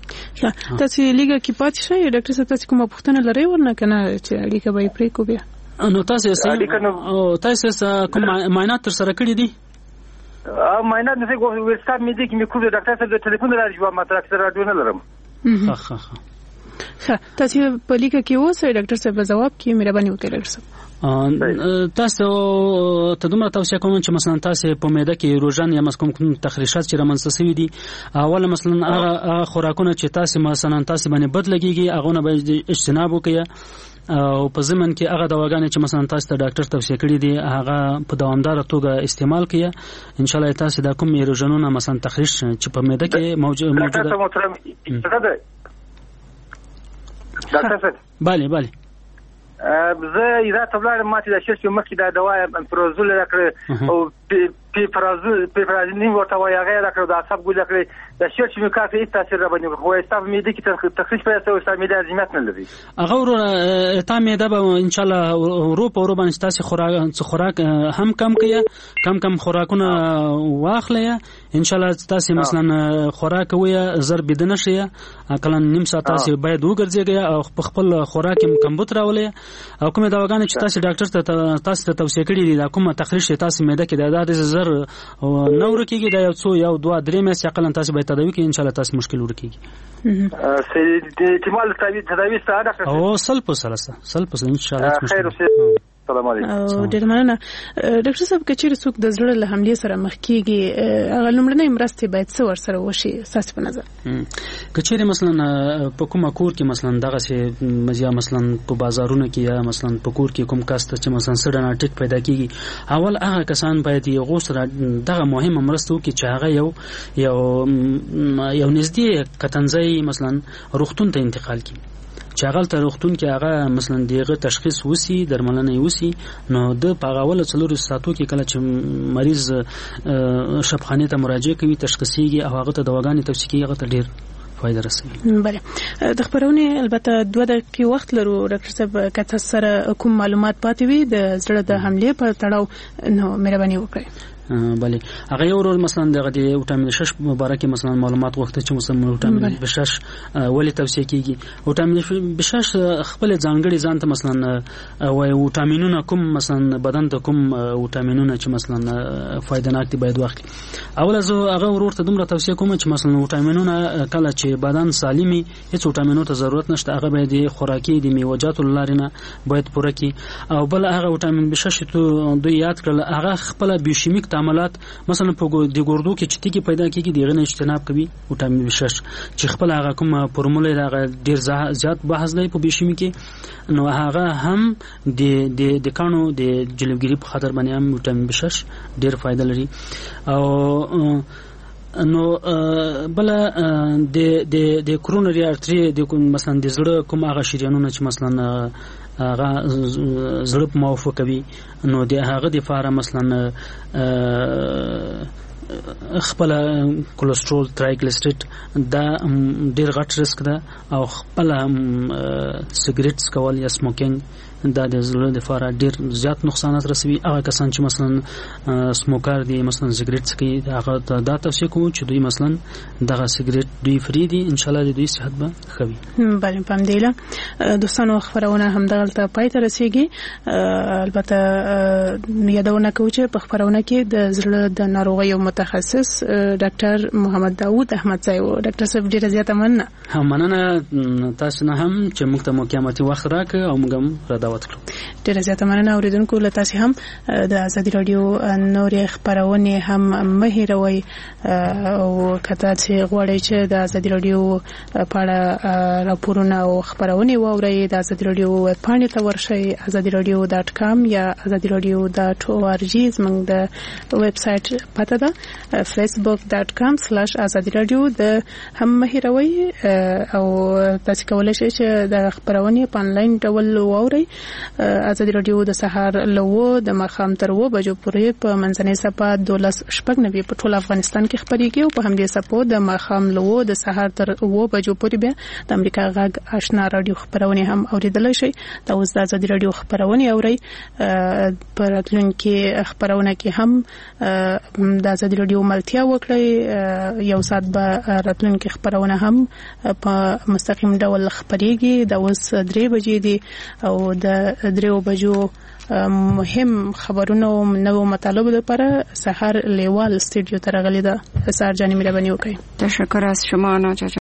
تاسو لیګه کې پاتې شئ ډاکټر صاحب تاسو کومه پوښتنه لرئ ورنه کنه چې لیګه به پرې کو بیا نو تاسو او تاسو کوم معاینات تر سره کړی دي؟ ا معاینات نه کوم وستا مې دي کې مې کوم ډاکټر صاحب د ټلیفون راځي ما تر سره راډیو نه لرم. ها ها ها تاسو په لیکه کې اوسئ ډاکټر صاحب جواب کې مهرباني وکړئ ډاکټر صاحب. تاسو ته دومره توصیه کوم چې مثلا تاسو په معده کې روزانه یا مسکوم کوم تخریشات چې رامنځته شوي دي اول مثلا هغه خوراکونه چې تاسو مثلا تاسو باندې بد لګيږي هغه نه به اجتناب وکړئ او په ضمن کې هغه دواګانې چې مثلا تاسو ته ډاکټر توصیه کړې دي هغه په دوامدار توګه استعمال کړئ. ان شاء الله تاسو دا کوم روزانه مثلا تخریش چې په معده کې موجود موجوده ډاکټر صاحب bale bale زه اذا تبلار ماتې د شرط مخکې د دوا پروزول راکړ او پیپرازول پیپرازین ورته وایي هغه راکړ د عصب ګول راکړ د شرط مې کافي تاثیر را باندې خو استاف مې د کې تخریش په اساس استاف مې د ازمت نه لري هغه ور ته مې د ان شاء الله اروپا اروپا نستاسي خوراک خوراک هم کم کیا کم کم خوراکونه واخلې ان شاء الله تاسو مثلا خوراک وې زر بدنه شي کله نیم ساعت تاسو باید وګرځيږئ او خپل خوراک کمبوت راولې او کومه دواګانې چې تاسو ډاکټر ته تاسو ته توصیه کړې دي دا کومه تخریش تاسو معده کې د عادت زر نو ورکیږي دا یو څو یو دوه درې میاشتې اقل تاسو به تداوی کې ان شاء الله تاسو مشکل ورکیږي. سي د احتمال تداوی ستاره او سلپ سلسه سلپ ان شاء الله خیر السلام علیکم. او ډیر مننه ډاکټر صاحب کچیر څوک د زړه له حمله سره مخ کیږي هغه لومړنۍ مرستې باید څو ور سره وشي اساس په نظر کچیر مثلا په کومه کور کې مثلا دغه سي مزیا مثلا په بازارونو کې یا مثلا په کور کې کوم کاست چې مثلا سړنا ټیک پیدا کیږي اول هغه کسان باید یو غوسره دغه مهمه مرسته وکړي چې هغه یو یو یو نږدې کتنځي مثلا روغتون ته انتقال کړي چې هغه ته روغتون کې هغه مثلا دیغه تشخیص وسی درملنه وسی نو د پاغاول څلور ساتو کې کله چې مریض شفخانه ته مراجعه کوي تشخیصيږي او هغه ته دواګانې توصیه کوي هغه ته ډیر فائدہ رسوي. بله د خبرونه البته دوه دقیقې وخت لرو ډاکټر صاحب کته سره کوم معلومات پاتې وي د زړه د حمله په تړاو نو مهرباني وکړئ. بله هغه یو ورول مثلا دغه د وټامین شش مبارک مثلا معلومات وخت چې مثلا وټامین شش ولې توصیه کیږي وټامین شش خپل ځانګړي ځان ته مثلا وای وټامینونه کوم مثلا بدن ته کوم وټامینونه چې مثلا فائدناک دي باید واخلي. اول زه هغه ورته دومره توصیه کوم چې مثلا وټامینونه کله چې بدن سالمي هیڅ وټامینو ته ضرورت نشته هغه باید خوراکي دي میوجات لارینه باید پوره کی او بل هغه وټامین شش ته دوی یاد کړل هغه خپل بیوشیمیک عملات مثلا په د ګردو کې چې تیږي پیدا کیږي دغه نه اجتناب کوي وټامین شش چې خپل هغه کومه فورموله هغه ډیر زیات بحث دی په بیوشیمی کې نو هغه هم د د د کانو د جلوګری په خاطر باندې هم وټامین شش ډیر فائدہ لري او نو بل د د د کرونری ارتری د مثلا د زړه کوم هغه شریانونه چې مثلا هغه زړه په موافقه کوي نو د هغه د فاره مثلا خپل کولېسترول ترایګلیسیریډ دا ډیر غټ ریسک ده او خپل سیګریټ سکول یا سموکینګ دا د زړه لپاره ډیر زیات نقصانات رسوي هغه کسان چې مثلا سموکر دي مثلا سیګریټ څکي هغه دا توصیه کوم چې دوی مثلا دغه سیګریټ دوی فری دي ان شاء الله د دوی صحت به خوي. بله پام دیله دوستانو خبرونه هم دغلته پای ته رسیږي البته یادونه کوم چې په خبرونه کې د زړه د ناروغیو متخصص ډاکټر محمد داوود احمد صاحب ډاکټر صاحب ډیره زیاته مننه هم مننه تاسو نه هم چې موږ ته مو قیامتي وخت راکړ او موږ هم ډیره زیاته مننه اوریدونکو له تاسو هم د ازادي رادیو نورې خبرونه هم مه هیروئ او کته چې غواړئ چې د ازادي رادیو په اړه راپورونه او خبرونه واورئ د ازادي رادیو ویب پاڼې ته ورشئ ازادي رادیو ډاټ کام یا ازادي رادیو ډاټ او ار جی زموږ د ویب سټ پته ده فیسبوک ډاټ کام سلاش ازادي رادیو د هم مه هیروئ او تاسو کولی شئ چې د خبرونه په انلاین ډول واورئ ازادي رادیو د سهار لوو د مخام تر و بجو پورې په منځنۍ صفه دولس شپږ نوي په ټول افغانستان کې خبريږي او په همدې صفو د مخام لوو د سهار تر و بجو پورې به د امریکا غږ آشنا رادیو خبرونه هم اوریدلای شي دا اوس د ازادي رادیو خبرونه اوري په راتلونکي خبرونه کې هم د ازادي رادیو ملتیا وکړي یو سات به راتلونکي خبرونه هم په مستقیم ډول خبريږي دا اوس درې بجې دي او د دریو بجو مهم خبرونه او نوو مطالب لپاره سحر لیوال استودیو ته راغلی ده. سحر جان مهرباني وکړئ. تشکر از شما ناجا.